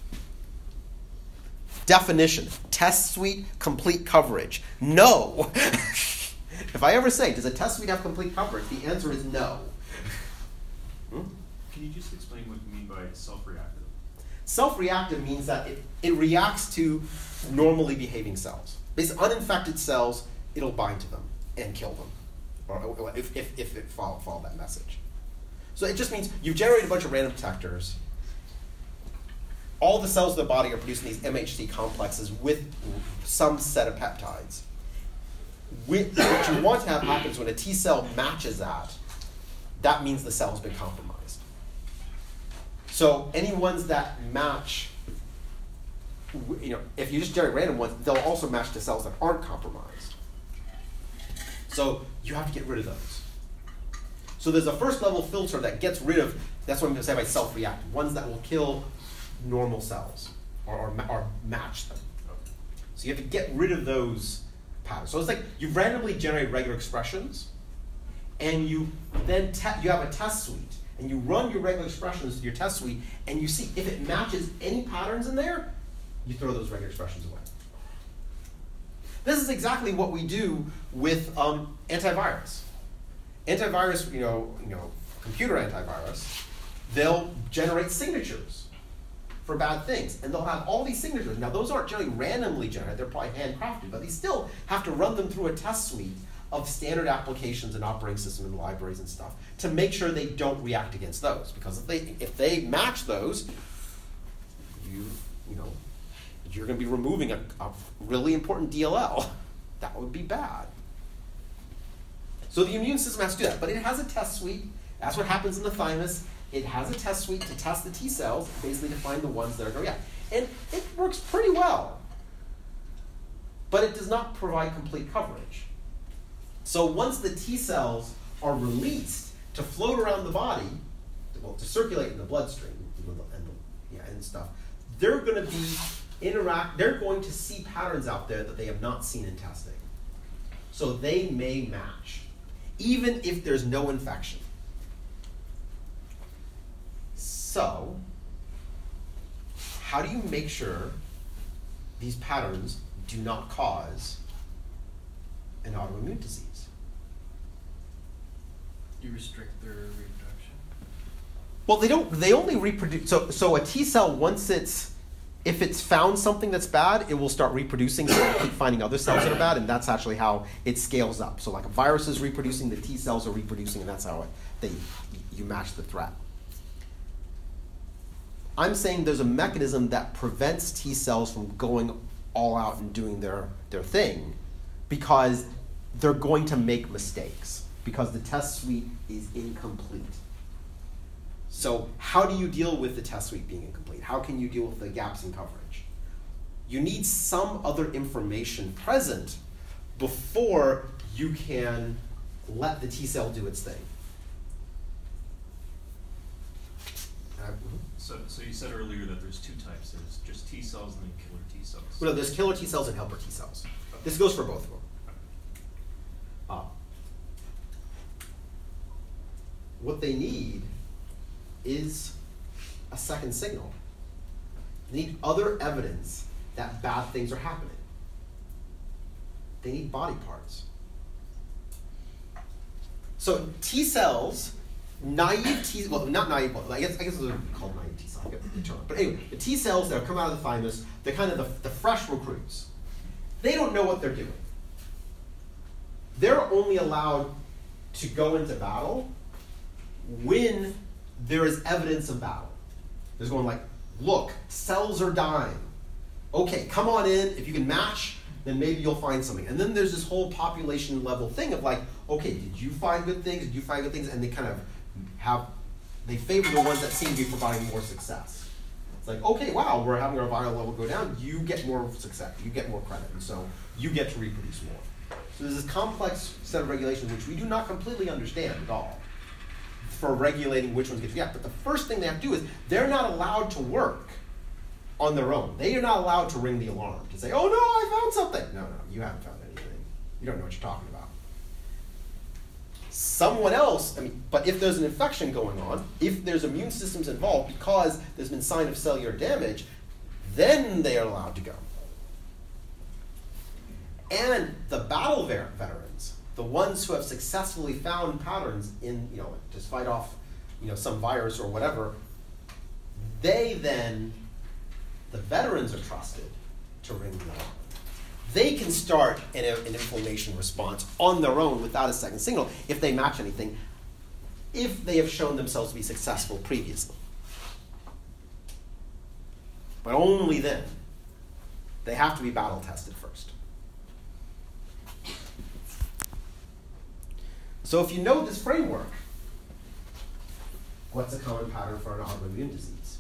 Definition, test suite, complete coverage. No. If I ever say, does a test suite have complete coverage? The answer is no. Hmm? Can you just explain what you mean by self-reactive? Self-reactive means that it, it reacts to normally behaving cells. Basically, uninfected cells, it'll bind to them and kill them, or, or if, if, if it follow, follow that message. So it just means you've generated a bunch of random detectors. All the cells of the body are producing these M H C complexes with some set of peptides. With, what you want to have happen is when a T cell matches that, that means the cell has been compromised. So any ones that match, you know, if you just generate random ones, they'll also match to cells that aren't compromised. So you have to get rid of those. So there's a first level filter that gets rid of, that's what I'm going to say by self-reactive, ones that will kill normal cells or, or, or match them. So you have to get rid of those patterns. So it's like you randomly generate regular expressions, and you then te- you have a test suite, and you run your regular expressions through your test suite, and you see if it matches any patterns in there, you throw those regular expressions away. This is exactly what we do with um, antivirus. Antivirus, you know, you know, computer antivirus, they'll generate signatures for bad things, and they'll have all these signatures. Now, those aren't generally randomly generated; they're probably handcrafted, but they still have to run them through a test suite of standard applications and operating system and libraries and stuff to make sure they don't react against those. Because if they if they match those, you you know, you're going to be removing a, a really important D L L. That would be bad. So the immune system has to do that, but it has a test suite. That's what happens in the thymus. It has a test suite to test the T cells, basically to find the ones that are going to react. And it works pretty well. But it does not provide complete coverage. So once the T cells are released to float around the body, well, to circulate in the bloodstream and, the, yeah, and stuff, they're going to be interact. They're going to see patterns out there that they have not seen in testing. So they may match, even if there's no infection. So, how do you make sure these patterns do not cause an autoimmune disease? You restrict their reproduction. Well, they don't. They only reproduce. So, so a T cell, once it's, if it's found something that's bad, it will start reproducing. So it'll keep finding other cells that are bad, and that's actually how it scales up. So, like a virus is reproducing, the T cells are reproducing, and that's how it, they you match the threat. I'm saying there's a mechanism that prevents T cells from going all out and doing their, their thing, because they're going to make mistakes, because the test suite is incomplete. So how do you deal with the test suite being incomplete? How can you deal with the gaps in coverage? You need some other information present before you can let the T cell do its thing. Uh, So, so you said earlier that there's two types. There's just T cells and then killer T cells. Well, no, there's killer T cells and helper T cells. This goes for both of them. Uh, what they need is a second signal. They need other evidence that bad things are happening. They need body parts. So T cells, naive T, well, not naive, well, I guess I guess those are called naive T cells. I get the term. But anyway, the T cells that come out of the thymus, they're kind of the, the fresh recruits. They don't know what they're doing. They're only allowed to go into battle when there is evidence of battle. There's going like, look, cells are dying. Okay, come on in. If you can match, then maybe you'll find something. And then there's this whole population level thing of like, okay, did you find good things? Did you find good things? And they kind of have, they favor the ones that seem to be providing more success. It's like, okay, wow, we're having our viral level go down. You get more success. You get more credit. And so you get to reproduce more. So there's this complex set of regulations which we do not completely understand at all for regulating which ones get to react. But the first thing they have to do is they're not allowed to work on their own. They are not allowed to ring the alarm to say, oh no, I found something. No, no, you haven't found anything. You don't know what you're talking about. Someone else, I mean, but if there's an infection going on, if there's immune systems involved because there's been sign of cellular damage, then they are allowed to go. And the battle ver- veterans, the ones who have successfully found patterns in, you know, just fight off, you know, some virus or whatever, they then, the veterans are trusted to ring the alarm. They can start an, an inflammation response on their own without a second signal if they match anything, if they have shown themselves to be successful previously. But only then. They have to be battle tested first. So if you know this framework, what's a common pattern for an autoimmune disease?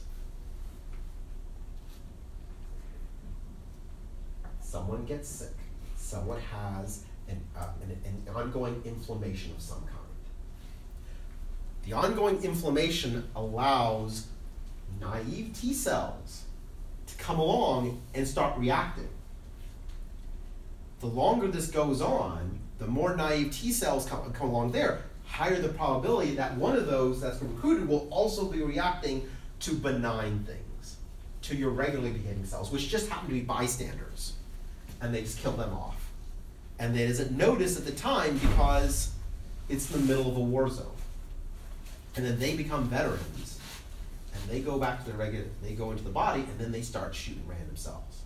Someone gets sick. Someone has an, uh, an, an ongoing inflammation of some kind. The ongoing inflammation allows naive T cells to come along and start reacting. The longer this goes on, the more naive T cells come, come along there, higher the probability that one of those that's recruited will also be reacting to benign things, to your regularly behaving cells, which just happen to be bystanders, and they just kill them off. And then isn't noticed at the time because it's the middle of a war zone. And then they become veterans, and they go back to their regular, they go into the body, and then they start shooting random cells.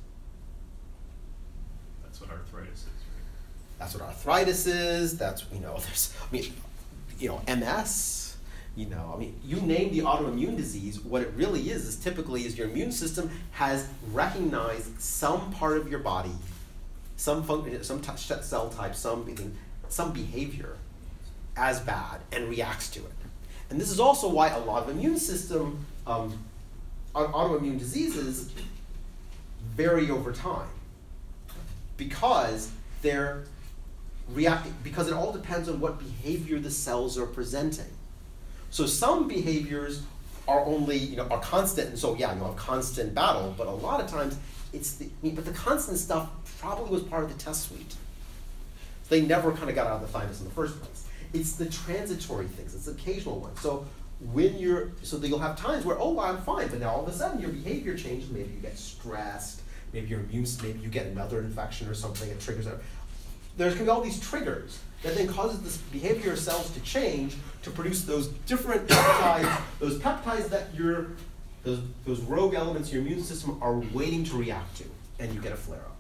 That's what arthritis is, right? That's what arthritis is. That's, you know, there's, I mean, you know, M S, you know, I mean, you name the autoimmune disease, what it really is, is typically is your immune system has recognized some part of your body, some function, some t- cell type, some, some behavior as bad and reacts to it. And this is also why a lot of immune system um, autoimmune diseases vary over time, because they're reacting, because it all depends on what behavior the cells are presenting. So some behaviors are only, you know, are constant, and so yeah, you'll have constant battle, but a lot of times it's the, I mean, but the constant stuff probably was part of the test suite. They never kind of got out of the thymus in the first place. It's the transitory things, it's the occasional ones. So when you're, so that you'll have times where, oh, I'm fine, but now all of a sudden your behavior changes. Maybe you get stressed, maybe your immune, maybe you get another infection or something that triggers it. There's going to be all these triggers that then causes this behavior of cells to change to produce those different peptides, those peptides that your, those, those rogue elements in your immune system are waiting to react to, and you get a flare-up.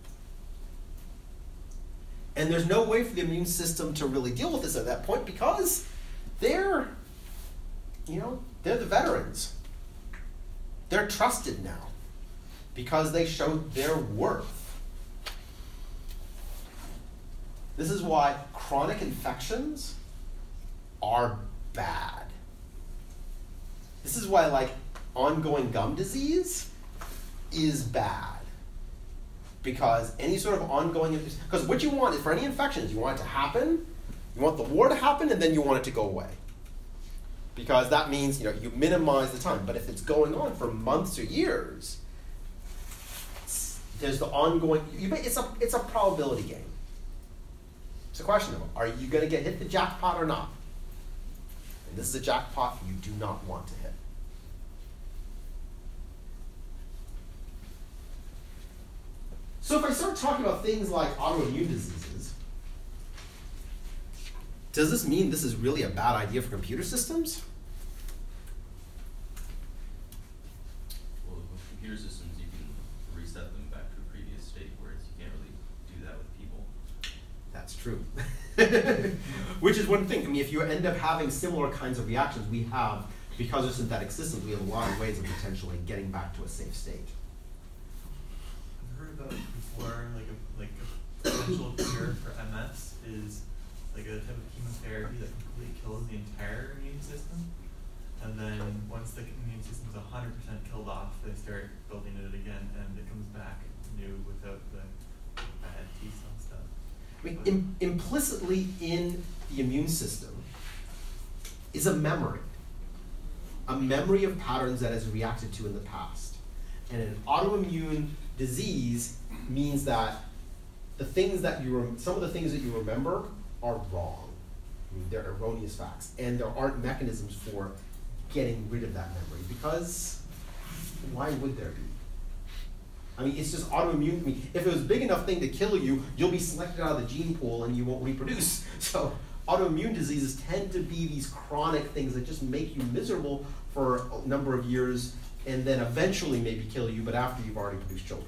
And there's no way for the immune system to really deal with this at that point, because they're, you know, they're the veterans. They're trusted now because they showed their worth. This is why chronic infections are bad. This is why, like, ongoing gum disease is bad. Because any sort of ongoing, because what you want is, for any infections, you want it to happen, you want the war to happen, and then you want it to go away. Because that means, you know, you minimize the time. But if it's going on for months or years, there's the ongoing, you, it's a it's a probability game. It's a question of, are you going to get hit the jackpot or not? And this is a jackpot you do not want to hit. So if I start talking about things like autoimmune diseases, does this mean this is really a bad idea for computer systems? Well, with computer systems, you can reset them back to a previous state, whereas you can't really do that with people. That's true. Which is one thing. I mean, if you end up having similar kinds of reactions, we have, because of synthetic systems, we have a lot of ways of potentially getting back to a safe state. I've heard about before, like a like a potential cure for M S is like a type of chemotherapy that completely kills the entire immune system, and then once the immune system's one hundred percent killed off, they start building it again, and it comes back new without the bad T cell stuff. I mean, im- implicitly in the immune system is a memory. A memory of patterns that has reacted to in the past. And an autoimmune disease means that the things that you, rem- some of the things that you remember are wrong. I mean, they're erroneous facts. And there aren't mechanisms for getting rid of that memory, because why would there be? I mean, it's just autoimmune. I mean, if it was a big enough thing to kill you, you'll be selected out of the gene pool and you won't reproduce. So autoimmune diseases tend to be these chronic things that just make you miserable for a number of years, and then eventually maybe kill you, but after you've already produced children.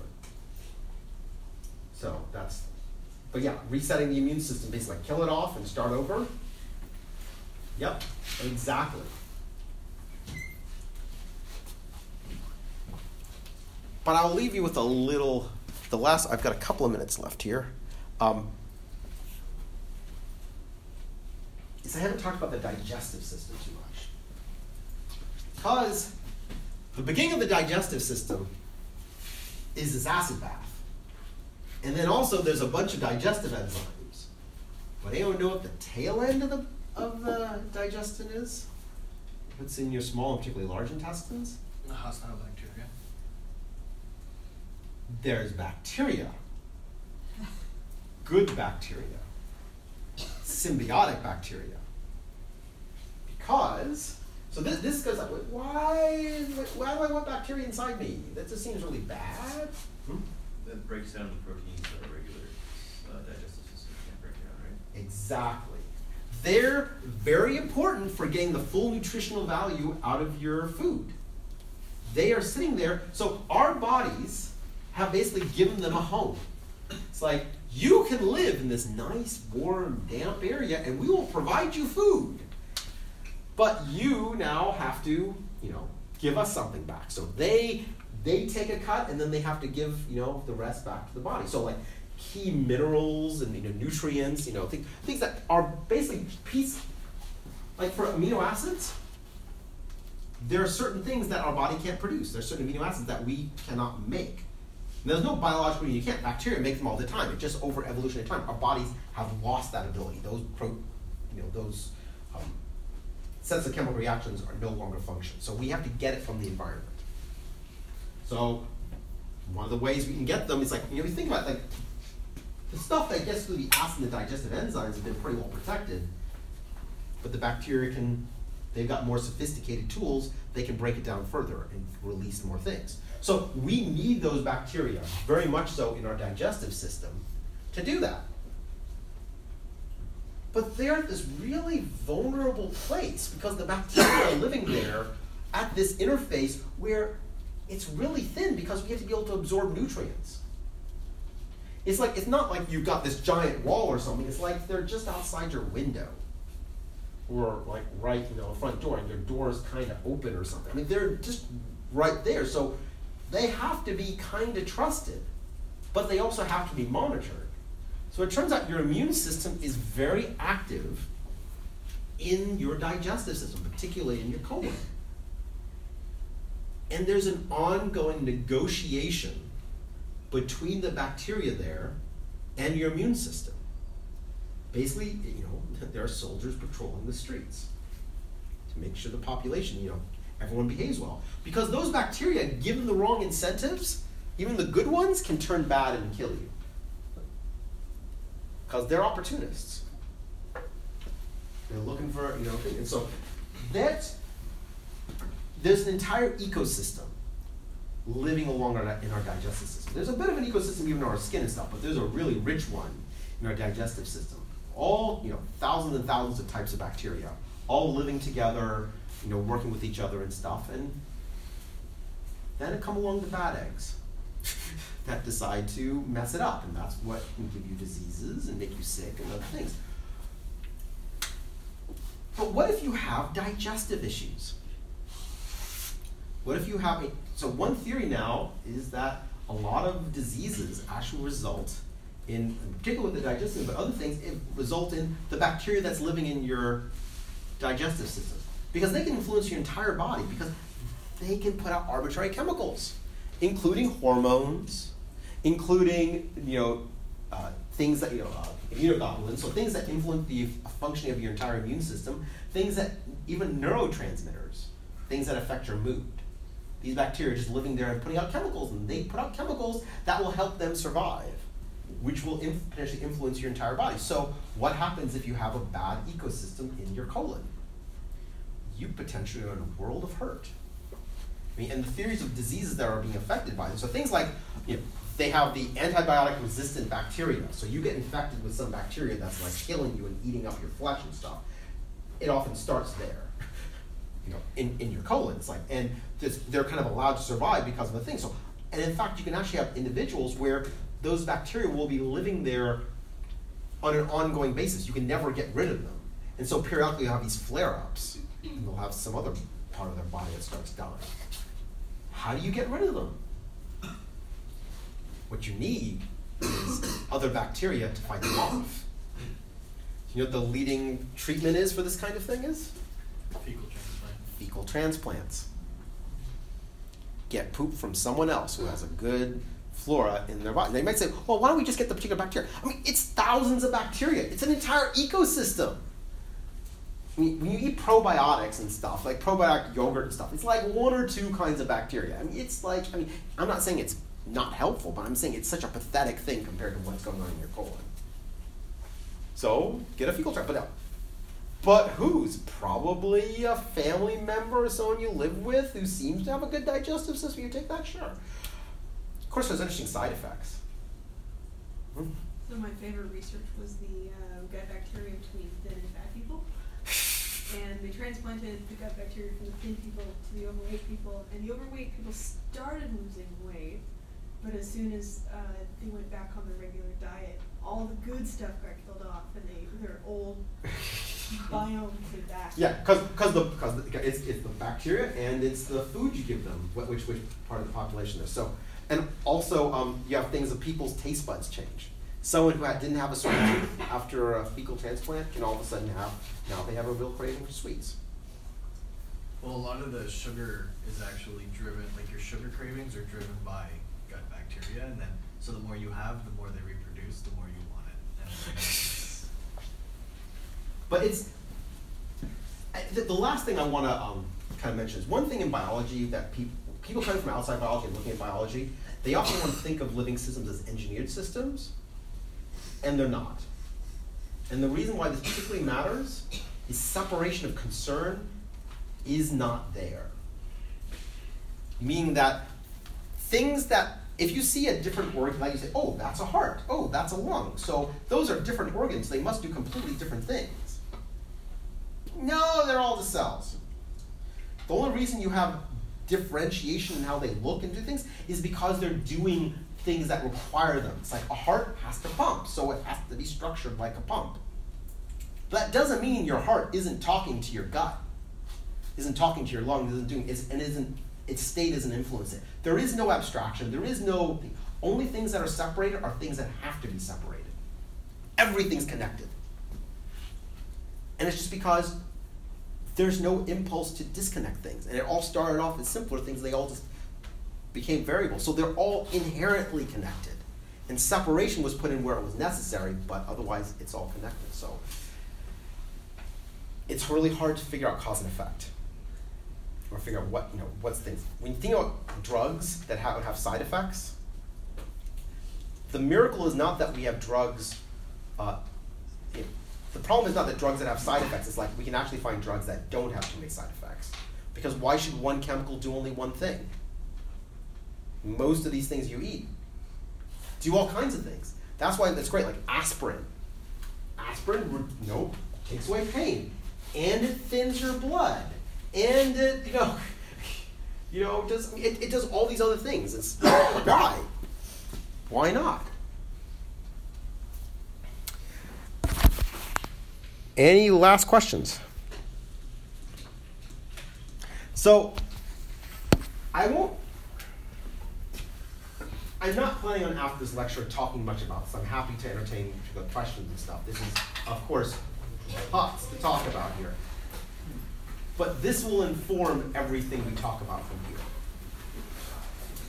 So that's, but yeah, resetting the immune system, basically kill it off and start over. Yep, exactly. But I'll leave you with a little, the last, I've got a couple of minutes left here. Um, is I haven't talked about the digestive system too much. Because the beginning of the digestive system is this acid bath. And then also there's a bunch of digestive enzymes. But anyone know what the tail end of the, of the digestion is? What's in your small and particularly large intestines? Hostile bacteria. There's bacteria. Good bacteria. Symbiotic bacteria. Because, so this, this goes like, why, why do I want bacteria inside me? That just seems really bad. Hmm? That breaks down the proteins that a regular uh, digestive system can't break down, right? Exactly. They're very important for getting the full nutritional value out of your food. They are sitting there, so our bodies have basically given them a home. It's like, you can live in this nice, warm, damp area, and we will provide you food. But you now have to, you know, give us something back. So they they take a cut, and then they have to give, you know, the rest back to the body. So like key minerals and, you know, nutrients, you know, things, things that are basically piece, like for amino acids, there are certain things that our body can't produce. There are certain amino acids that we cannot make. And there's no biological reason you can't. Bacteria make them all the time. It's just over evolutionary time. Our bodies have lost that ability. Those pro, you know, those um, sets of chemical reactions are no longer function. So we have to get it from the environment. So one of the ways we can get them is like, you know, you think about like the stuff that gets through the acid and the digestive enzymes have been pretty well protected, but the bacteria can, they've got more sophisticated tools, they can break it down further and release more things. So we need those bacteria, very much so in our digestive system, to do that. But they're at this really vulnerable place because the bacteria are living there at this interface where it's really thin because we have to be able to absorb nutrients. It's like, it's not like you've got this giant wall or something, it's like they're just outside your window. Or like right, you know, a front door and your door is kind of open or something. I mean, they're just right there. So they have to be kind of trusted, but they also have to be monitored. So it turns out your immune system is very active in your digestive system, particularly in your colon. And there's an ongoing negotiation between the bacteria there and your immune system. Basically, you know, there are soldiers patrolling the streets to make sure the population, you know, everyone behaves well. Because those bacteria, given the wrong incentives, even the good ones, can turn bad and kill you. Because they're opportunists. They're looking for, you know, and so that, there's an entire ecosystem living along our, in our digestive system. There's a bit of an ecosystem even in our skin and stuff, but there's a really rich one in our digestive system. All, you know, thousands and thousands of types of bacteria, all living together, you know, working with each other and stuff. And then come along the bad eggs that decide to mess it up, and that's what can give you diseases and make you sick and other things. But what if you have digestive issues? What if you have a, so one theory now is that a lot of diseases actually result in, in particular with the digestive, but other things, it result in the bacteria that's living in your digestive system. Because they can influence your entire body, because they can put out arbitrary chemicals, including hormones, including, you know, uh, things that, you know, uh, immunoglobulins, so things that influence the functioning of your entire immune system, things that, even neurotransmitters, things that affect your mood. These bacteria are just living there and putting out chemicals, and they put out chemicals that will help them survive, which will inf- potentially influence your entire body. So what happens if you have a bad ecosystem in your colon? You potentially are in a world of hurt. I mean, and the theories of diseases that are being affected by them. So things like, you know, they have the antibiotic resistant bacteria. So you get infected with some bacteria that's like killing you and eating up your flesh and stuff. It often starts there, you know, in, in your colon. It's like, and this, they're kind of allowed to survive because of the thing. So, and in fact, you can actually have individuals where those bacteria will be living there on an ongoing basis. You can never get rid of them. And so periodically you have these flare-ups, and they'll have some other part of their body that starts dying. How do you get rid of them? What you need is other bacteria to fight them off. You know what the leading treatment is for this kind of thing is? Fecal transplant. Fecal transplants. Get poop from someone else who has a good flora in their body. Now you might say, well, why don't we just get the particular bacteria? I mean, it's thousands of bacteria. It's an entire ecosystem. I mean, when you eat probiotics and stuff, like probiotic yogurt and stuff, it's like one or two kinds of bacteria. I mean, it's like, I mean, I'm not saying it's not helpful, but I'm saying it's such a pathetic thing compared to what's going on in your colon. So, get a fecal transplant. But But whose? Probably a family member or someone you live with who seems to have a good digestive system. You take that, sure. Of course, there's interesting side effects. Hmm? So my favorite research was the uh, gut bacteria between thin and fat people. And they transplanted the gut bacteria from the thin people to the overweight people, and the overweight people started losing weight, but as soon as uh, they went back on their regular diet, all the good stuff got killed off, and they their old biome came back. Yeah, because because the because it's it's the bacteria and it's the food you give them, wh- which which part of the population is. So, and also um, you have things that people's taste buds change. Someone who had, didn't have a sweet tooth after a fecal transplant can all of a sudden have, now they have a real craving for sweets. Well, a lot of the sugar is actually driven, like your sugar cravings are driven by gut bacteria, and then, so the more you have, the more they reproduce, the more you want it. And it's- But it's, I- the, the last thing I want to um, kind of mention is one thing in biology that people, people coming from outside biology and looking at biology, they often want to think of living systems as engineered systems. And they're not. And the reason why this particularly matters is separation of concern is not there. Meaning that things that, if you see a different organ, like you say, oh, that's a heart, oh, that's a lung. So those are different organs, they must do completely different things. No, they're all the cells. The only reason you have differentiation in how they look and do things is because they're doing things that require them. It's like a heart has to pump, so it has to be structured like a pump. That doesn't mean your heart isn't talking to your gut, isn't talking to your lungs, isn't doing, is, and isn't, its state isn't influencing it. There is no abstraction. There is no, only things that are separated are things that have to be separated. Everything's connected. And it's just because there's no impulse to disconnect things. And it all started off as simpler things. They all just became variables. So they're all inherently connected. And separation was put in where it was necessary, but otherwise it's all connected. So it's really hard to figure out cause and effect. Or figure out what, you know, what's things. When you think about drugs that have, have side effects, the miracle is not that we have drugs, uh, it, the problem is not that drugs that have side effects, it's like we can actually find drugs that don't have too many side effects. Because why should one chemical do only one thing? Most of these things you eat do all kinds of things. That's why that's great, like aspirin. Aspirin, nope, takes away pain. And it thins your blood. And it, you know, you know, does it, it does all these other things. It's why? Why not? Any last questions? So I won't I'm not planning on after this lecture talking much about this. I'm happy to entertain the questions and stuff. This is, of course, lots to talk about here. But this will inform everything we talk about from here.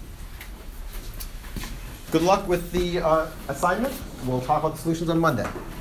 Good luck with the uh, assignment. We'll talk about the solutions on Monday.